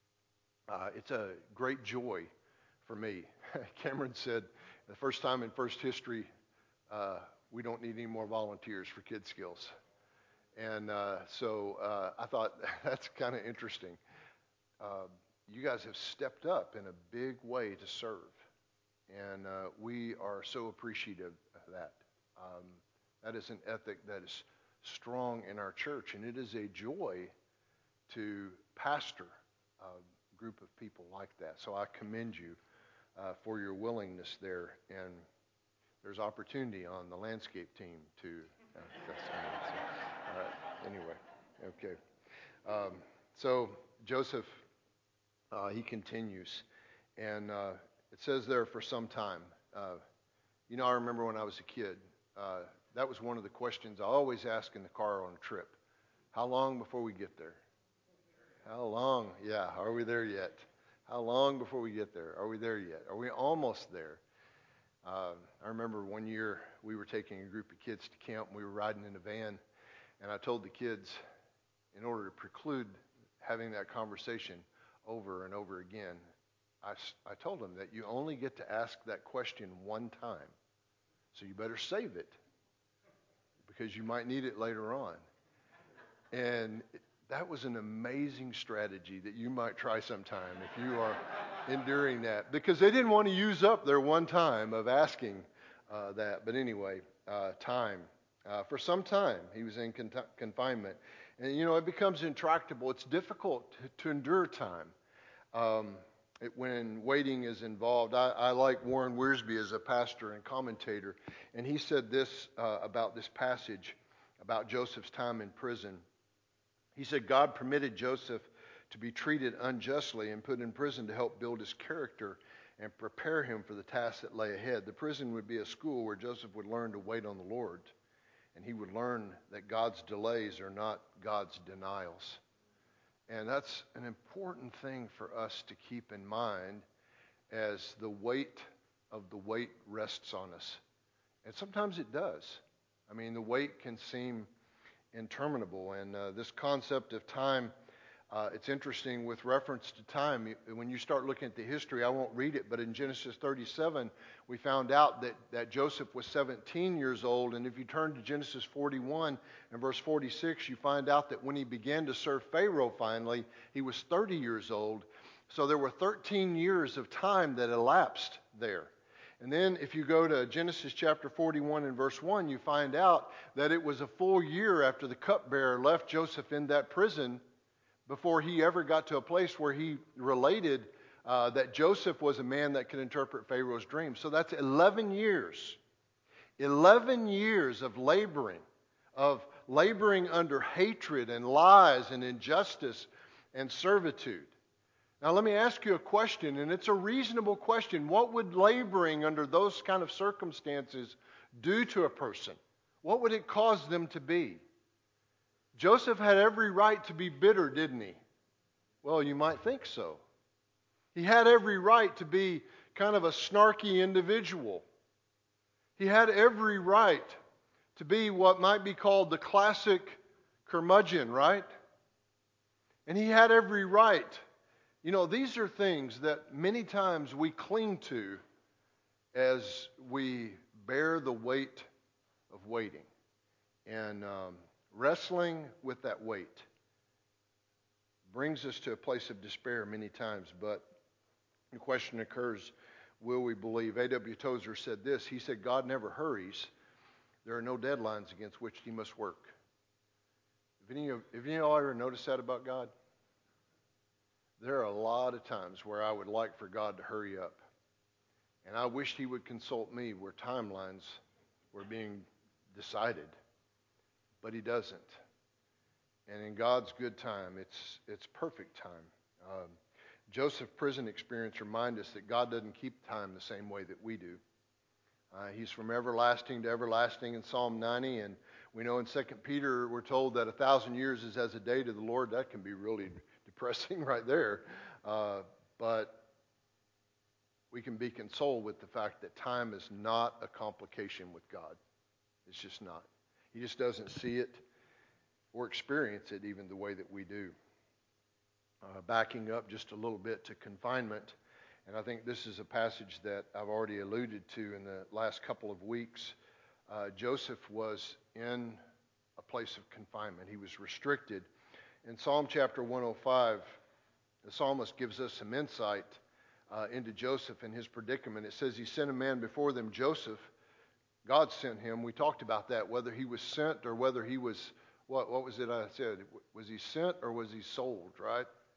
Uh, it's a great joy for me. Cameron said the first time in First History, uh, we don't need any more volunteers for Kid Skills. And uh, so uh, I thought that's kind of interesting. Uh, you guys have stepped up in a big way to serve. And uh, we are so appreciative of that. Um, that is an ethic that is strong in our church. And it is a joy to pastor a group of people like that. So I commend you uh, for your willingness there. And there's opportunity on the landscape team to. Uh, that's, I mean, so, all right. Anyway, okay. Um, so Joseph, uh, he continues, and uh, it says there for some time. Uh, you know, I remember when I was a kid. Uh, that was one of the questions I always ask in the car on a trip. How long before we get there? How long? Yeah, are we there yet? How long before we get there? Are we there yet? Are we almost there? Uh, I remember one year we were taking a group of kids to camp, and we were riding in a van, and I told the kids, in order to preclude having that conversation over and over again, I, I told them that you only get to ask that question one time, so you better save it, because you might need it later on. And that was an amazing strategy that you might try sometime if you are enduring that, because they didn't want to use up their one time of asking uh, that. But anyway, uh, time. Uh, for some time, he was in con- confinement. And, you know, it becomes intractable. It's difficult to, to endure time um, it, when waiting is involved. I, I like Warren Wiersbe as a pastor and commentator, and he said this uh, about this passage, about Joseph's time in prison. He said, God permitted Joseph to be treated unjustly and put in prison to help build his character and prepare him for the task that lay ahead. The prison would be a school where Joseph would learn to wait on the Lord, and he would learn that God's delays are not God's denials. And that's an important thing for us to keep in mind as the weight of the weight rests on us. And sometimes it does. I mean, the weight can seem interminable. And uh, this concept of time, uh, it's interesting with reference to time. When you start looking at the history, I won't read it, but in Genesis thirty-seven, we found out that, that Joseph was seventeen years old. And if you turn to Genesis forty-one and verse forty-six, you find out that when he began to serve Pharaoh finally, he was thirty years old. So there were thirteen years of time that elapsed there. And then if you go to Genesis chapter forty-one and verse one, you find out that it was a full year after the cupbearer left Joseph in that prison before he ever got to a place where he related uh, that Joseph was a man that could interpret Pharaoh's dreams. So that's eleven years. eleven years of laboring, of laboring under hatred and lies and injustice and servitude. Now, let me ask you a question, and it's a reasonable question. What would laboring under those kind of circumstances do to a person? What would it cause them to be? Joseph had every right to be bitter, didn't he? Well, you might think so. He had every right to be kind of a snarky individual. He had every right to be what might be called the classic curmudgeon, right? And he had every right. You know, these are things that many times we cling to as we bear the weight of waiting and um, wrestling with that weight brings us to a place of despair many times. But the question occurs, will we believe? A W Tozer said this. He said, God never hurries. There are no deadlines against which he must work. Have any of, have any of y'all ever noticed that about God? There are a lot of times where I would like for God to hurry up. And I wished he would consult me where timelines were being decided. But he doesn't. And in God's good time, it's it's perfect time. Um, Joseph's prison experience reminds us that God doesn't keep time the same way that we do. Uh, he's from everlasting to everlasting in Psalm ninety. And we know in Second Peter we're told that a thousand years is as a day to the Lord. That can be really depressing right there. Uh, but we can be consoled with the fact that time is not a complication with God. It's just not. He just doesn't see it or experience it even the way that we do. Uh, backing up just a little bit to confinement, and I think this is a passage that I've already alluded to in the last couple of weeks. Uh, Joseph was in a place of confinement. He was restricted. In Psalm chapter one oh five, the psalmist gives us some insight uh, into Joseph and his predicament. It says he sent a man before them, Joseph. God sent him. We talked about that, whether he was sent or whether he was, what, what was it I said? Was he sent or was he sold, right?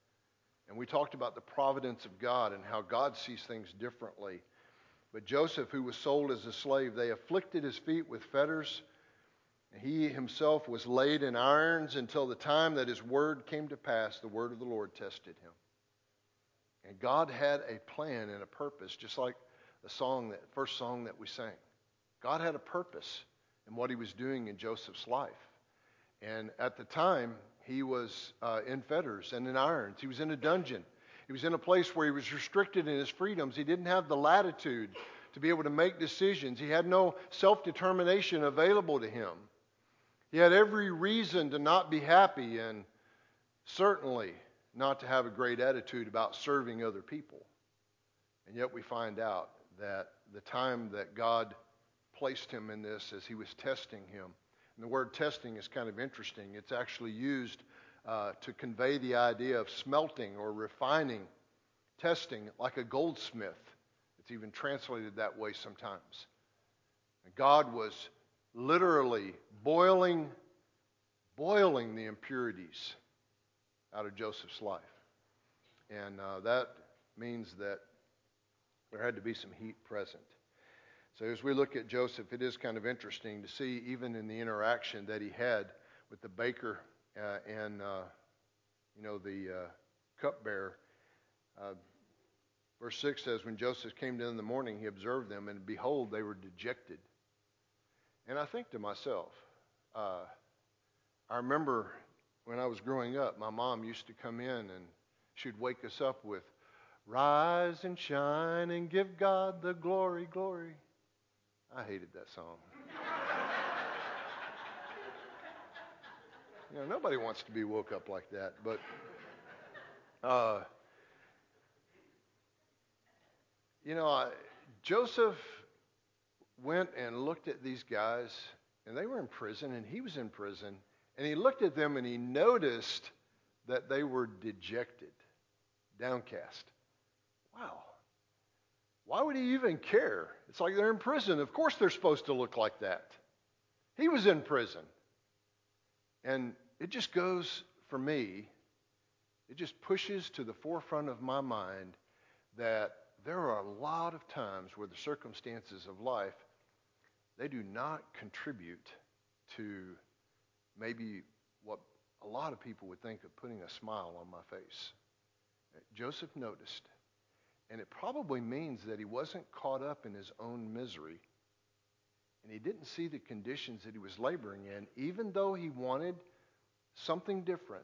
And we talked about the providence of God and how God sees things differently. But Joseph, who was sold as a slave, they afflicted his feet with fetters. He himself was laid in irons until the time that his word came to pass. The word of the Lord tested him. And God had a plan and a purpose, just like the song, that first song that we sang. God had a purpose in what he was doing in Joseph's life. And at the time, he was uh, in fetters and in irons. He was in a dungeon. He was in a place where he was restricted in his freedoms. He didn't have the latitude to be able to make decisions. He had no self-determination available to him. He had every reason to not be happy and certainly not to have a great attitude about serving other people. And yet we find out that the time that God placed him in this as he was testing him, and the word testing is kind of interesting. It's actually used uh, to convey the idea of smelting or refining, testing, like a goldsmith. It's even translated that way sometimes. And God was literally boiling, boiling the impurities out of Joseph's life. And uh, that means that there had to be some heat present. So as we look at Joseph, it is kind of interesting to see, even in the interaction that he had with the baker uh, and, uh, you know, the uh, cupbearer. Uh, verse six says, when Joseph came down in the morning, he observed them, and behold, they were dejected. And I think to myself, uh, I remember when I was growing up, my mom used to come in and she'd wake us up with, rise and shine and give God the glory, glory. I hated that song. You know, nobody wants to be woke up like that. But uh, you know, I, Joseph went and looked at these guys, and they were in prison, and he was in prison, and he looked at them and he noticed that they were dejected, downcast. Wow. Why would he even care? It's like they're in prison. Of course they're supposed to look like that. He was in prison. And it just goes, for me, it just pushes to the forefront of my mind that there are a lot of times where the circumstances of life, they do not contribute to maybe what a lot of people would think of putting a smile on my face. Joseph noticed. And it probably means that he wasn't caught up in his own misery. And he didn't see the conditions that he was laboring in. Even though he wanted something different,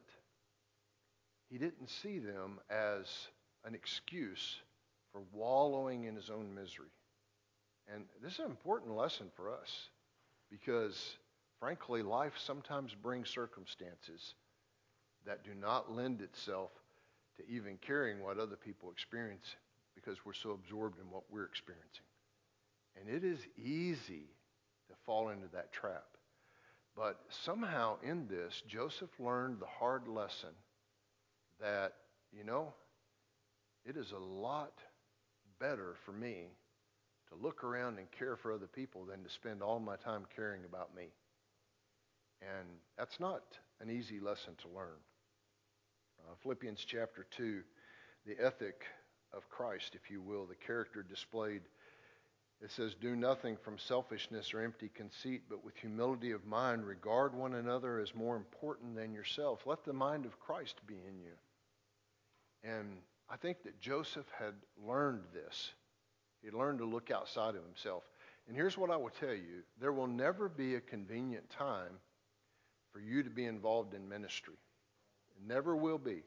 he didn't see them as an excuse for wallowing in his own misery. And this is an important lesson for us because, frankly, life sometimes brings circumstances that do not lend itself to even caring what other people experience, because we're so absorbed in what we're experiencing. And it is easy to fall into that trap. But somehow in this, Joseph learned the hard lesson that, you know, it is a lot better for me to look around and care for other people than to spend all my time caring about me. And that's not an easy lesson to learn. Uh, Philippians chapter two, the ethic of Christ, if you will, the character displayed. It says, do nothing from selfishness or empty conceit, but with humility of mind, regard one another as more important than yourself. Let the mind of Christ be in you. And I think that Joseph had learned this. He had learned to look outside of himself. And here's what I will tell you. There will never be a convenient time for you to be involved in ministry. It never will be.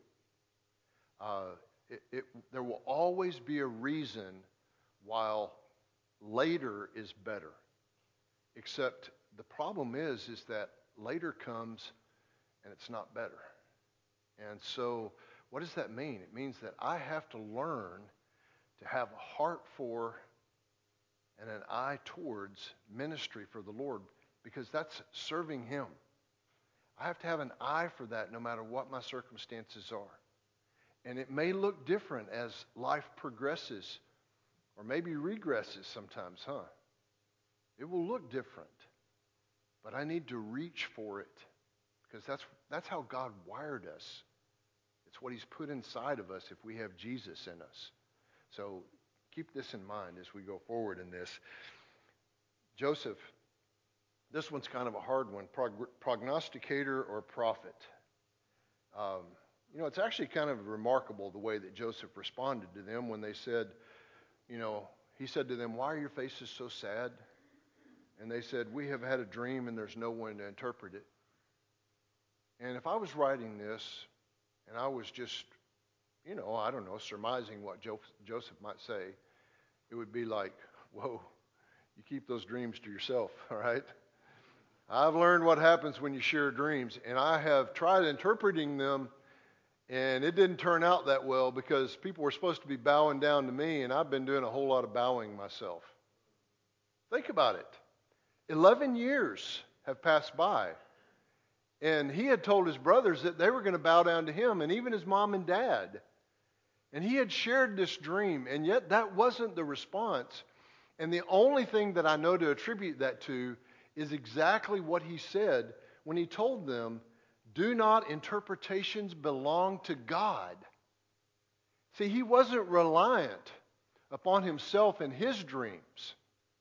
Uh, It, it, there will always be a reason while later is better. Except the problem is, is that later comes and it's not better. And so what does that mean? It means that I have to learn to have a heart for and an eye towards ministry for the Lord, because that's serving Him. I have to have an eye for that no matter what my circumstances are. And it may look different as life progresses, or maybe regresses sometimes, huh? It will look different. But I need to reach for it, because that's that's how God wired us, It's what He's put inside of us if we have Jesus in us. So keep this in mind as we go forward in this. Joseph, this one's kind of a hard one. Prog- prognosticator or prophet? Um, you know, it's actually kind of remarkable the way that Joseph responded to them when they said, you know, he said to them, "Why are your faces so sad?" And they said, "We have had a dream and there's no one to interpret it." And if I was writing this and I was just, you know, I don't know, surmising what jo- Joseph might say, it would be like, whoa, you keep those dreams to yourself, all right? I've learned what happens when you share dreams, and I have tried interpreting them, and it didn't turn out that well because people were supposed to be bowing down to me, and I've been doing a whole lot of bowing myself. Think about it. Eleven years have passed by, and he had told his brothers that they were going to bow down to him, and even his mom and dad. And he had shared this dream, and yet that wasn't the response. And the only thing that I know to attribute that to is exactly what he said when he told them, "Do not interpretations belong to God?" See, he wasn't reliant upon himself and his dreams.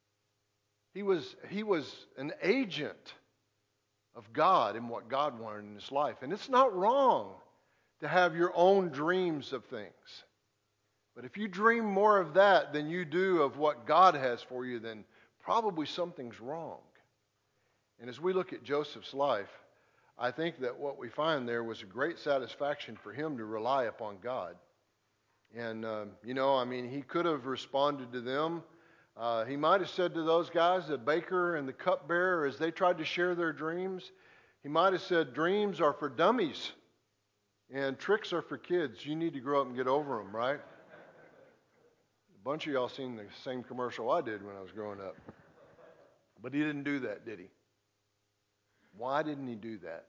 He was, he was an agent of God and what God wanted in his life. And it's not wrong to have your own dreams of things. But if you dream more of that than you do of what God has for you, then probably something's wrong. And as we look at Joseph's life, I think that what we find there was a great satisfaction for him to rely upon God. And, um, you know, I mean, he could have responded to them. Uh, he might have said to those guys, the baker and the cupbearer, as they tried to share their dreams, he might have said, "Dreams are for dummies and tricks are for kids. You need to grow up and get over them," right? A bunch of y'all seen the same commercial I did when I was growing up. But he didn't do that, did he? Why didn't he do that?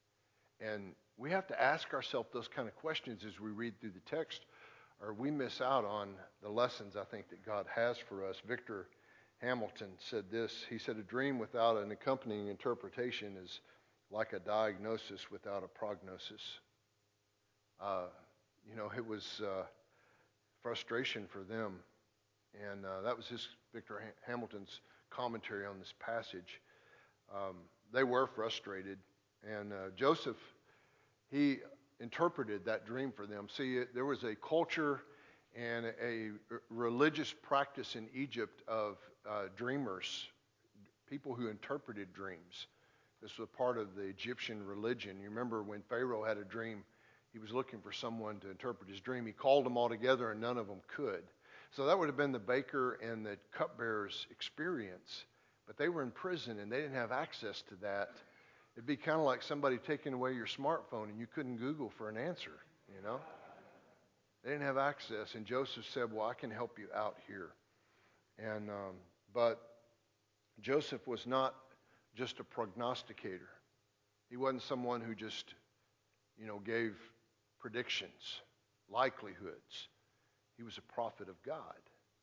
And we have to ask ourselves those kind of questions as we read through the text, or we miss out on the lessons I think that God has for us. Victor Hamilton said this. He said, "A dream without an accompanying interpretation is like a diagnosis without a prognosis." Uh, you know, it was uh, frustration for them. And uh, that was his, Victor ha- Hamilton's commentary on this passage. Um, they were frustrated. And uh, Joseph, he interpreted that dream for them. See, it, there was a culture and a religious practice in Egypt of uh, dreamers, people who interpreted dreams. This was part of the Egyptian religion. You remember when Pharaoh had a dream, he was looking for someone to interpret his dream. He called them all together and none of them could. So that would have been the baker and the cupbearer's experience. But they were in prison and they didn't have access to that. It'd be kind of like somebody taking away your smartphone and you couldn't Google for an answer, you know? They didn't have access. And Joseph said, "Well, I can help you out here." And um, but Joseph was not just a prognosticator. He wasn't someone who just, you know, gave predictions, likelihoods. He was a prophet of God.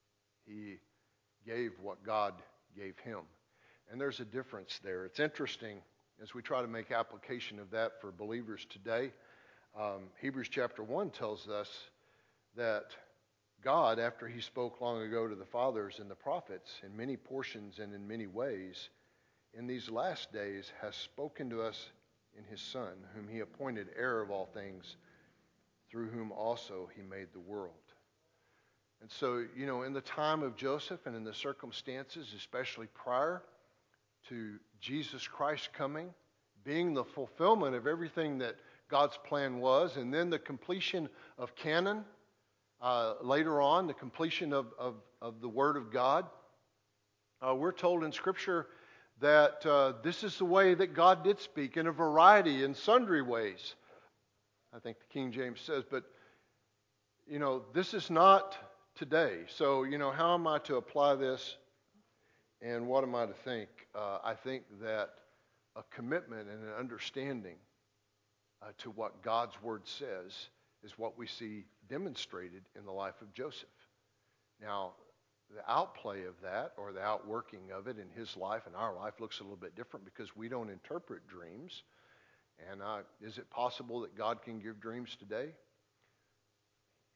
He gave what God gave him. And there's a difference there. It's interesting as we try to make application of that for believers today. Um, Hebrews chapter one tells us that God, after he spoke long ago to the fathers and the prophets in many portions and in many ways, in these last days has spoken to us in his Son, whom he appointed heir of all things, through whom also he made the world. And so, you know, in the time of Joseph and in the circumstances, especially prior to Jesus Christ coming, being the fulfillment of everything that God's plan was, and then the completion of canon, uh, later on, the completion of, of, of the Word of God, uh, we're told in Scripture that uh, this is the way that God did speak in a variety, in sundry ways. I think the King James says, but, you know, this is not today. So, you know, how am I to apply this and what am I to think? Uh, I think that a commitment and an understanding uh, to what God's Word says is what we see demonstrated in the life of Joseph. Now, the outplay of that, or the outworking of it in his life and our life, looks a little bit different because we don't interpret dreams. And uh, is it possible that God can give dreams today?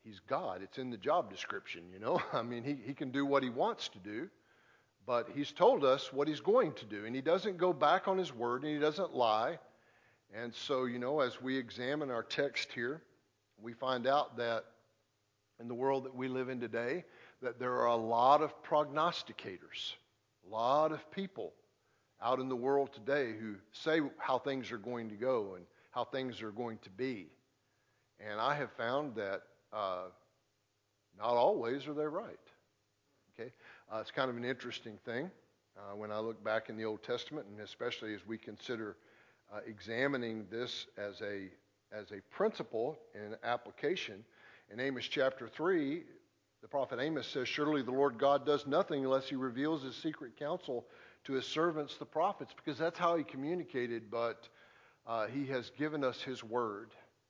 he's God. It's in the job description, you know. I mean, he, he can do what he wants to do, but he's told us what he's going to do. And he doesn't go back on his word, and he doesn't lie. And so, you know, as we examine our text here, we find out that in the world that we live in today, that there are a lot of prognosticators, a lot of people out in the world today who say how things are going to go and how things are going to be. And I have found that uh, not always are they right. Okay, uh, it's kind of an interesting thing uh, when I look back in the Old Testament, and especially as we consider uh, examining this as a as a principle and application. In Amos chapter three, the prophet Amos says, "Surely the Lord God does nothing unless he reveals his secret counsel to his servants, the prophets," because that's how he communicated, but uh, he has given us his word,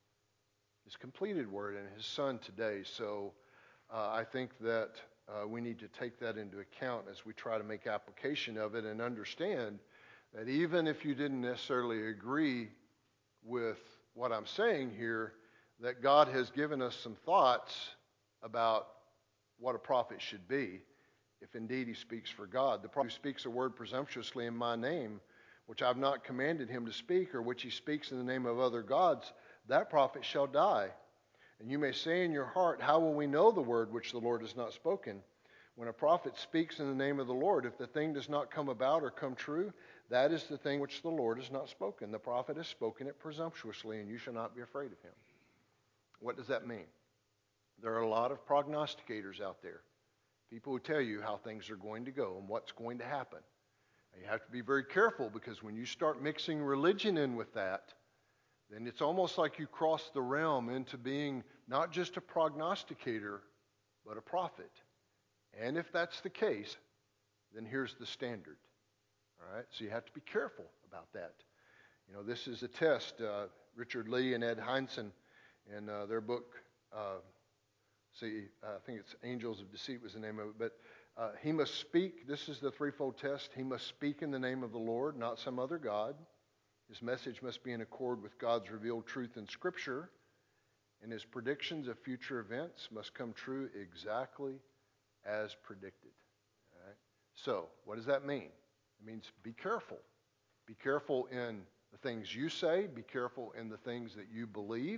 his completed word, and his son today. So uh, I think that uh, we need to take that into account as we try to make application of it and understand that even if you didn't necessarily agree with what I'm saying here, that God has given us some thoughts about what a prophet should be, if indeed he speaks for God. The prophet who speaks a word presumptuously in my name, which I've not commanded him to speak, or which he speaks in the name of other gods, that prophet shall die. And you may say in your heart, how will we know the word which the Lord has not spoken? When a prophet speaks in the name of the Lord, if the thing does not come about or come true, that is the thing which the Lord has not spoken. The prophet has spoken it presumptuously, and you shall not be afraid of him. What does that mean? There are a lot of prognosticators out there, people who tell you how things are going to go and what's going to happen. And you have to be very careful, because when you start mixing religion in with that, then it's almost like you cross the realm into being not just a prognosticator, but a prophet. And if that's the case, then here's the standard. All right, so you have to be careful about that. You know, this is a test. Uh, Richard Lee and Ed Hindson, in uh, their book, uh, see, uh, I think it's Angels of Deceit was the name of it, but uh, he must speak. This is the threefold test. He must speak in the name of the Lord, not some other God. His message must be in accord with God's revealed truth in Scripture, and his predictions of future events must come true exactly as predicted. All right? So, what does that mean? It means be careful. Be careful in the things you say. Be careful in the things that you believe.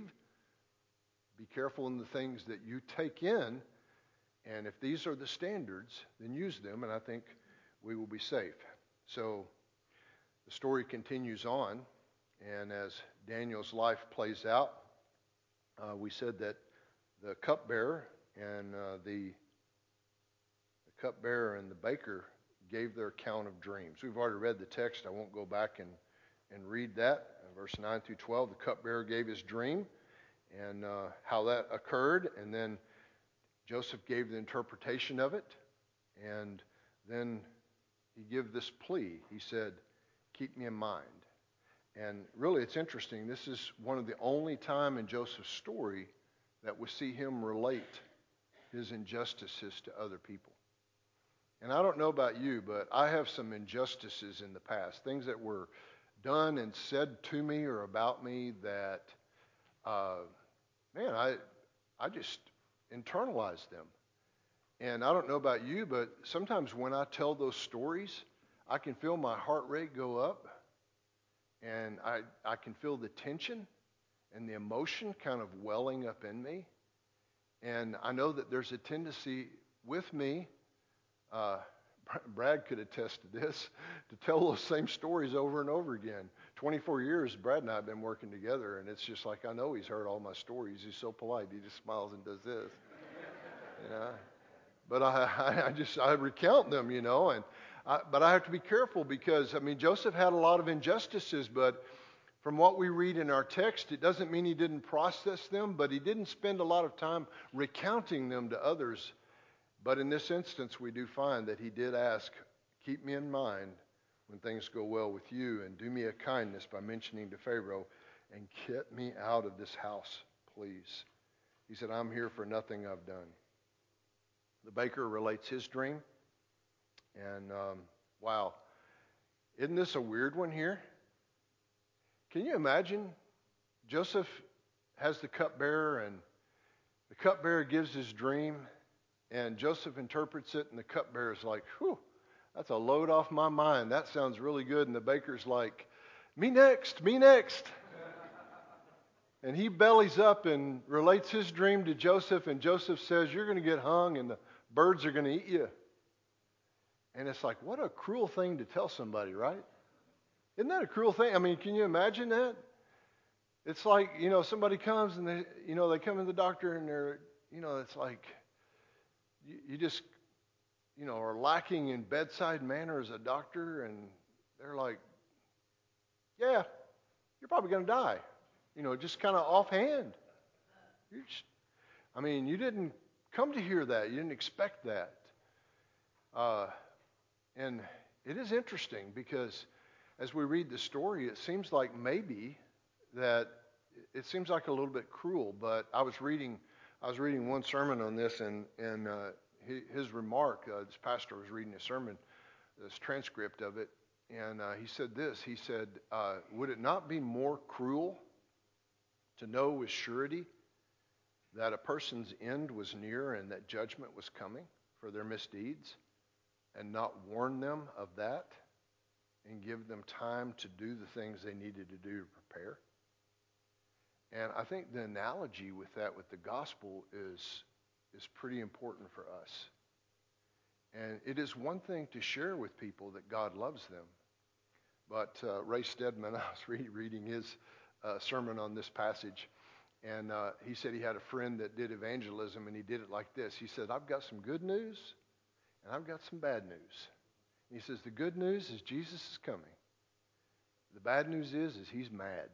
Be careful in the things that you take in. And if these are the standards, then use them, and I think we will be safe. So the story continues on, and as Daniel's life plays out, uh, we said that the cupbearer and uh, the, the cupbearer and the baker gave their account of dreams. We've already read the text. I won't go back and, and read that. Uh, verse nine through twelve, the cupbearer gave his dream and uh, how that occurred, and then Joseph gave the interpretation of it, and then he gave this plea. He said, keep me in mind. And really, it's interesting. This is one of the only time in Joseph's story that we see him relate his injustices to other people. And I don't know about you, but I have some injustices in the past, things that were done and said to me or about me that, uh, man, I, I just internalize them. And I don't know about you, but sometimes when I tell those stories, I can feel my heart rate go up, and I, I can feel the tension and the emotion kind of welling up in me. And I know that there's a tendency with me, uh, Brad could attest to this, to tell those same stories over and over again. twenty-four years, Brad and I have been working together, and it's just like I know he's heard all my stories. He's so polite. He just smiles and does this. You know? But I, I just, I recount them, you know, and I, but I have to be careful because, I mean, Joseph had a lot of injustices, but from what we read in our text, it doesn't mean he didn't process them, but he didn't spend a lot of time recounting them to others. But in this instance, we do find that he did ask, keep me in mind when things go well with you, and do me a kindness by mentioning to Pharaoh, and get me out of this house, please. He said, I'm here for nothing I've done. The baker relates his dream, and um, wow, isn't this a weird one here? Can you imagine? Joseph has the cupbearer, and The cupbearer gives his dream, and Joseph interprets it, and the cupbearer's like, whew, that's a load off my mind. That sounds really good. And the baker's like, me next, me next. And he bellies up and relates his dream to Joseph, and Joseph says, you're going to get hung, and the birds are going to eat you. And it's like, what a cruel thing to tell somebody, right? Isn't that a cruel thing? I mean, can you imagine that? It's like, you know, somebody comes and they, you know, they come to the doctor and they're, you know, it's like, you, you just, you know, are lacking in bedside manner as a doctor, and they're like, yeah, you're probably going to die. You know, just kind of offhand. You're just, I mean, you didn't come to hear that. You didn't expect that. Uh, and it is interesting because as we read the story, it seems like maybe that it seems like a little bit cruel. But I was reading, I was reading one sermon on this, and and uh, his remark, uh, this pastor was reading a sermon, this transcript of it, and uh, he said this. He said, uh, "Would it not be more cruel to know with surety that a person's end was near and that judgment was coming for their misdeeds, and not warn them of that and give them time to do the things they needed to do to prepare?" And I think the analogy with that, with the gospel, is is pretty important for us. And it is one thing to share with people that God loves them. But uh, Ray Stedman, I was re- reading his uh, sermon on this passage, and uh, he said he had a friend that did evangelism, and he did it like this. He said, I've got some good news, and I've got some bad news. And he says, the good news is Jesus is coming. The bad news is, is he's mad.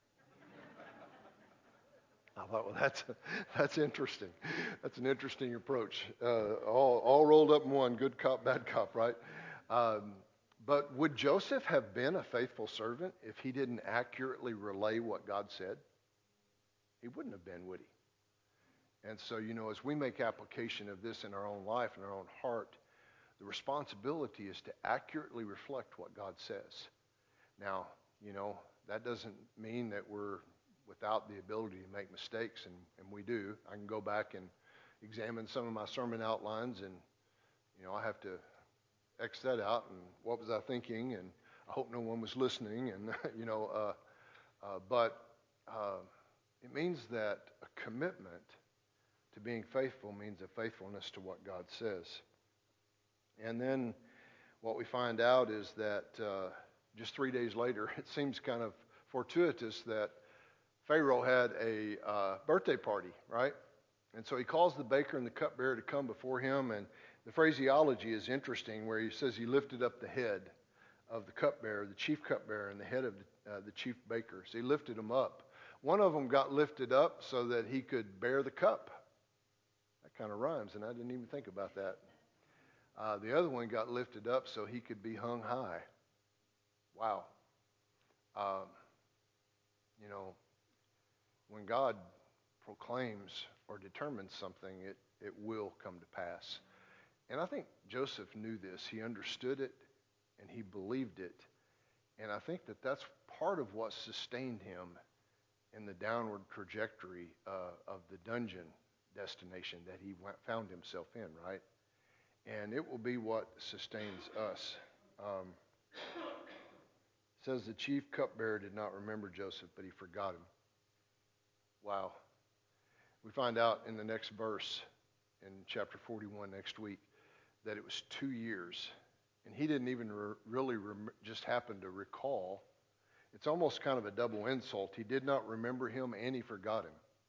I thought, well, that's that's interesting. That's an interesting approach. Uh, all all rolled up in one, good cop, bad cop, right? Um, but would Joseph have been a faithful servant if he didn't accurately relay what God said? He wouldn't have been, would he? And so, you know, as we make application of this in our own life and our own heart, the responsibility is to accurately reflect what God says. Now, you know, that doesn't mean that we're without the ability to make mistakes, and, and we do. I can go back and examine some of my sermon outlines, and, you know, I have to X that out, and what was I thinking, and I hope no one was listening, and, you know, uh, uh, but uh, it means that a commitment to being faithful means a faithfulness to what God says. And then what we find out is that uh, just three days later, it seems kind of fortuitous that Pharaoh had a uh, birthday party, right? And so he calls the baker and the cupbearer to come before him, and the phraseology is interesting where he says he lifted up the head of the cupbearer, the chief cupbearer, and the head of the, uh, the chief baker. So he lifted them up. One of them got lifted up so that he could bear the cup. That kind of rhymes, and I didn't even think about that. Uh, the other one got lifted up so he could be hung high. Wow. Um, you know, when God proclaims or determines something, it, it will come to pass. And I think Joseph knew this. He understood it, and he believed it. And I think that that's part of what sustained him in the downward trajectory uh, of the dungeon destination that he went, found himself in, right? And it will be what sustains us. Um, it says the chief cupbearer did not remember Joseph, but he forgot him. Wow. We find out in the next verse, in chapter forty-one next week, that it was two years. And he didn't even re- really rem- just happen to recall. It's almost kind of a double insult. He did not remember him, and he forgot him.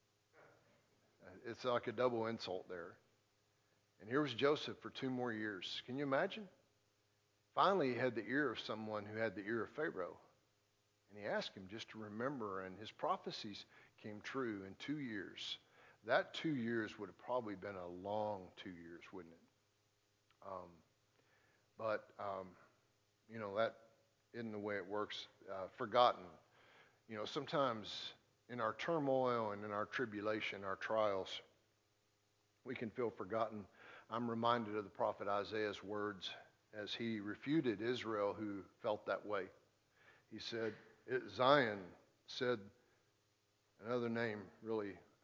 It's like a double insult there. And here was Joseph for two more years. Can you imagine? Finally, he had the ear of someone who had the ear of Pharaoh. And he asked him just to remember, and his prophecies came true in two years. That two years would have probably been a long two years, wouldn't it? Um, but, um, you know, that isn't the way it works. Uh, forgotten. You know, sometimes in our turmoil and in our tribulation, our trials, we can feel forgotten. I'm reminded of the prophet Isaiah's words as he refuted Israel who felt that way. He said, Zion said, another name really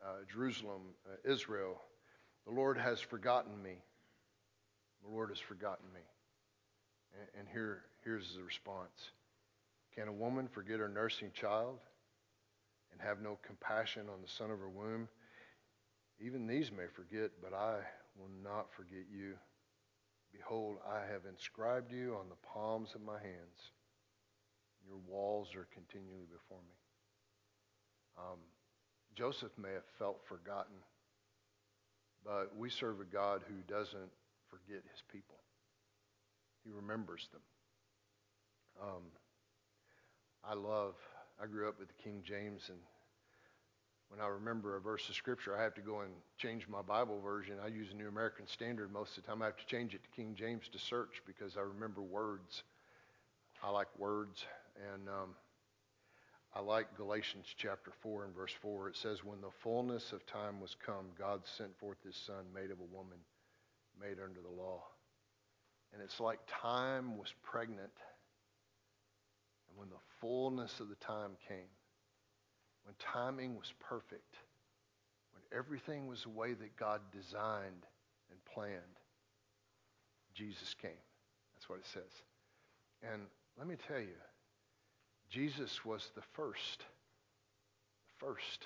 uh, Jerusalem, uh, Israel, the Lord has forgotten me. The Lord has forgotten me. And, and here, here's the response. Can a woman forget her nursing child and have no compassion on the son of her womb? Even these may forget, but I will not forget you. Behold, I have inscribed you on the palms of my hands. Your walls are continually before me. Um, Joseph may have felt forgotten, but we serve a God who doesn't forget his people. He remembers them. Um, I love, I grew up with the King James, and when I remember a verse of Scripture, I have to go and change my Bible version. I use a New American Standard most of the time. I have to change it to King James to search because I remember words. I like words, and um, I like Galatians chapter four and verse four. It says, when the fullness of time was come, God sent forth his Son, made of a woman, made under the law. And it's like time was pregnant. And when the fullness of the time came, when timing was perfect, when everything was the way that God designed and planned, Jesus came. That's what it says. And let me tell you, Jesus was the first, the first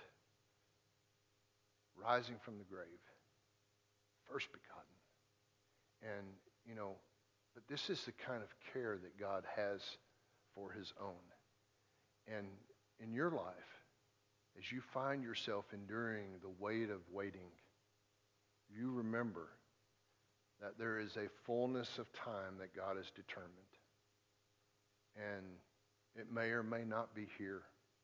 rising from the grave, first begotten. And, you know, but this is the kind of care that God has for his own. And in your life, as you find yourself enduring the weight of waiting, you remember that there is a fullness of time that God has determined. And it may or may not be here,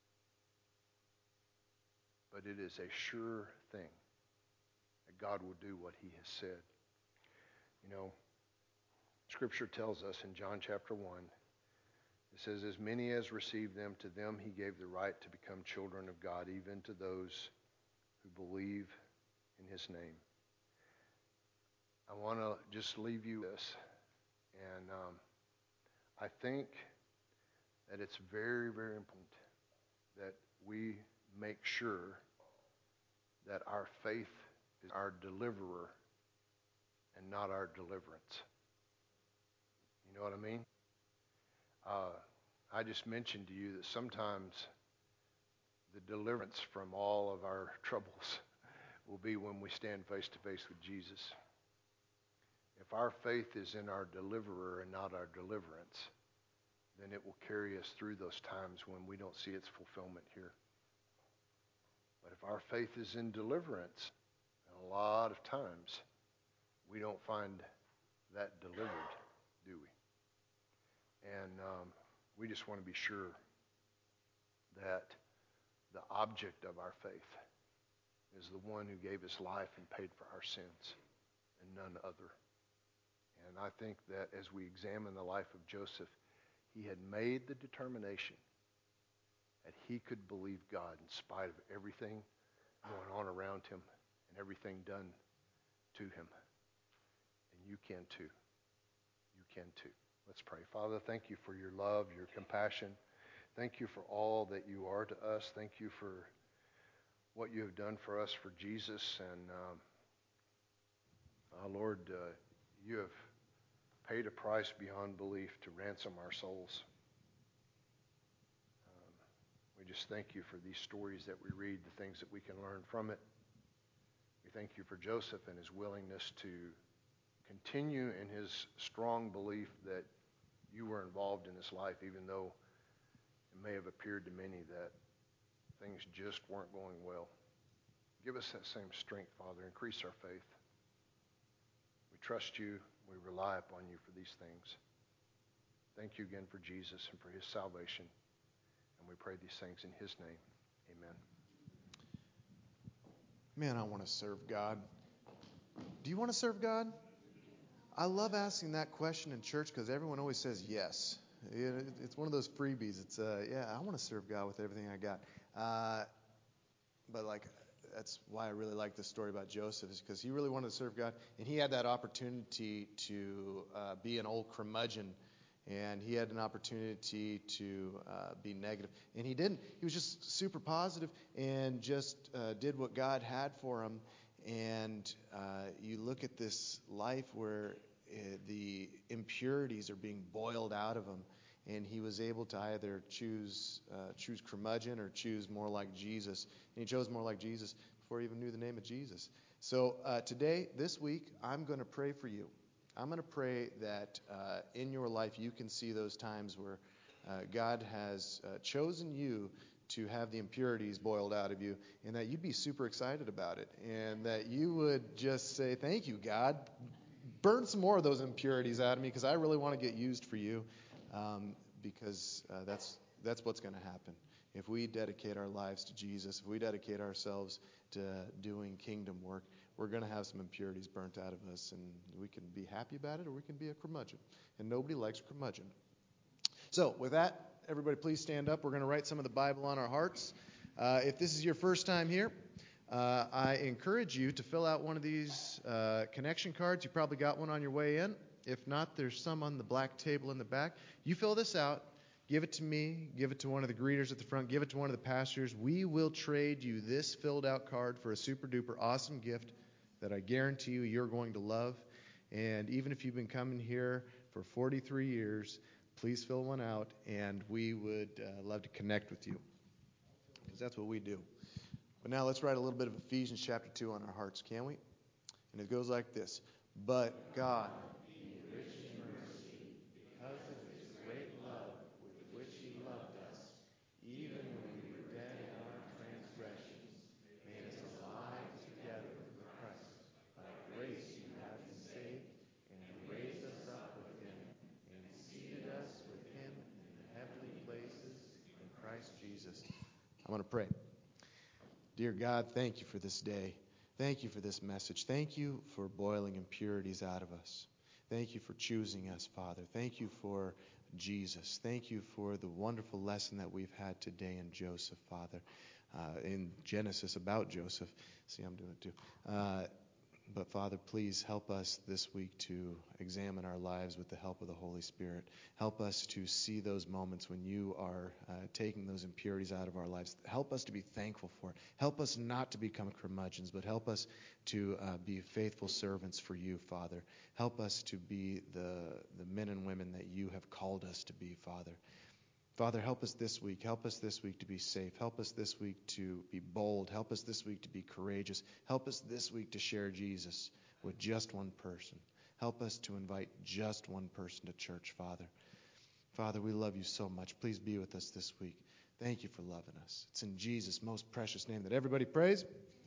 but it is a sure thing that God will do what he has said. You know, Scripture tells us in John chapter one, it says, as many as received them, to them he gave the right to become children of God, even to those who believe in his name. I want to just leave you this. And um, I think that it's very, very important that we make sure that our faith is our deliverer and not our deliverance. You know what I mean? Uh, I just mentioned to you that sometimes the deliverance from all of our troubles will be when we stand face to face with Jesus. If our faith is in our deliverer and not our deliverance, then it will carry us through those times when we don't see its fulfillment here. But if our faith is in deliverance, a lot of times we don't find that delivered, do we? And um, we just want to be sure that the object of our faith is the one who gave his life and paid for our sins, and none other. And I think that as we examine the life of Joseph, he had made the determination that he could believe God in spite of everything going on around him and everything done to him. And you can too. You can too. Let's pray. Father, thank you for your love, your compassion. Thank you for all that you are to us. Thank you for what you have done for us for Jesus. And um, uh, Lord, uh, you have paid a price beyond belief to ransom our souls. Um, we just thank you for these stories that we read, the things that we can learn from it. We thank you for Joseph and his willingness to continue in his strong belief that you were involved in his life, even though it may have appeared to many that things just weren't going well. Give us that same strength, Father. Increase our faith. We trust you. We rely upon you for these things. Thank you again for Jesus and for his salvation. And we pray these things in his name. Amen. Man, I want to serve God. Do you want to serve God? I love asking that question in church because everyone always says yes. It's one of those freebies. It's, uh, yeah, I want to serve God with everything I got. Uh, but, like, that's why I really like this story about Joseph, is because he really wanted to serve God. And he had that opportunity to uh, be an old curmudgeon And he had an opportunity to uh, be negative. And he didn't. He was just super positive and just uh, did what God had for him. And uh, you look at this life where uh, the impurities are being boiled out of him. And he was able to either choose uh, choose curmudgeon or choose more like Jesus. And he chose more like Jesus before he even knew the name of Jesus. So uh, today, this week, I'm going to pray for you. I'm going to pray that uh, in your life you can see those times where uh, God has uh, chosen you to have the impurities boiled out of you, and that you'd be super excited about it, and that you would just say, thank you, God. Burn some more of those impurities out of me, because I really want to get used for you, um, because uh, that's that's what's going to happen. If we dedicate our lives to Jesus, if we dedicate ourselves to doing kingdom work, we're going to have some impurities burnt out of us, and we can be happy about it, or we can be a curmudgeon. And nobody likes a curmudgeon. So with that, everybody please stand up. We're going to write some of the Bible on our hearts. Uh, if this is your first time here, uh, I encourage you to fill out one of these uh, connection cards. You probably got one on your way in. If not, there's some on the black table in the back. You fill this out. Give it to me. Give it to one of the greeters at the front. Give it to one of the pastors. We will trade you this filled out card for a super duper awesome gift that I guarantee you you're going to love. And even if you've been coming here for forty-three years, please fill one out, and we would uh, love to connect with you, because that's what we do. But now let's write a little bit of Ephesians chapter two on our hearts, can we? And it goes like this. But God, being rich in mercy, because of his great love with which he loved us, even when we were dead in our transgressions, made us alive together with Christ. By grace you have been saved, and raised us up with him, and seated us with him in the heavenly places in Christ Jesus. I'm going to pray. Dear God, thank you for this day. Thank you for this message. Thank you for boiling impurities out of us. Thank you for choosing us, Father. Thank you for Jesus. Thank you for the wonderful lesson that we've had today in Joseph, Father, uh, in Genesis about Joseph. See, I'm doing it too. Uh, but, Father, please help us this week to examine our lives with the help of the Holy Spirit. Help us to see those moments when you are uh, taking those impurities out of our lives. Help us to be thankful for it. Help us not to become curmudgeons, but help us to uh, be faithful servants for you, Father. Help us to be the, the men and women that you have called us to be, Father. Father, help us this week. Help us this week to be safe. Help us this week to be bold. Help us this week to be courageous. Help us this week to share Jesus with just one person. Help us to invite just one person to church, Father. Father, we love you so much. Please be with us this week. Thank you for loving us. It's in Jesus' most precious name that everybody prays.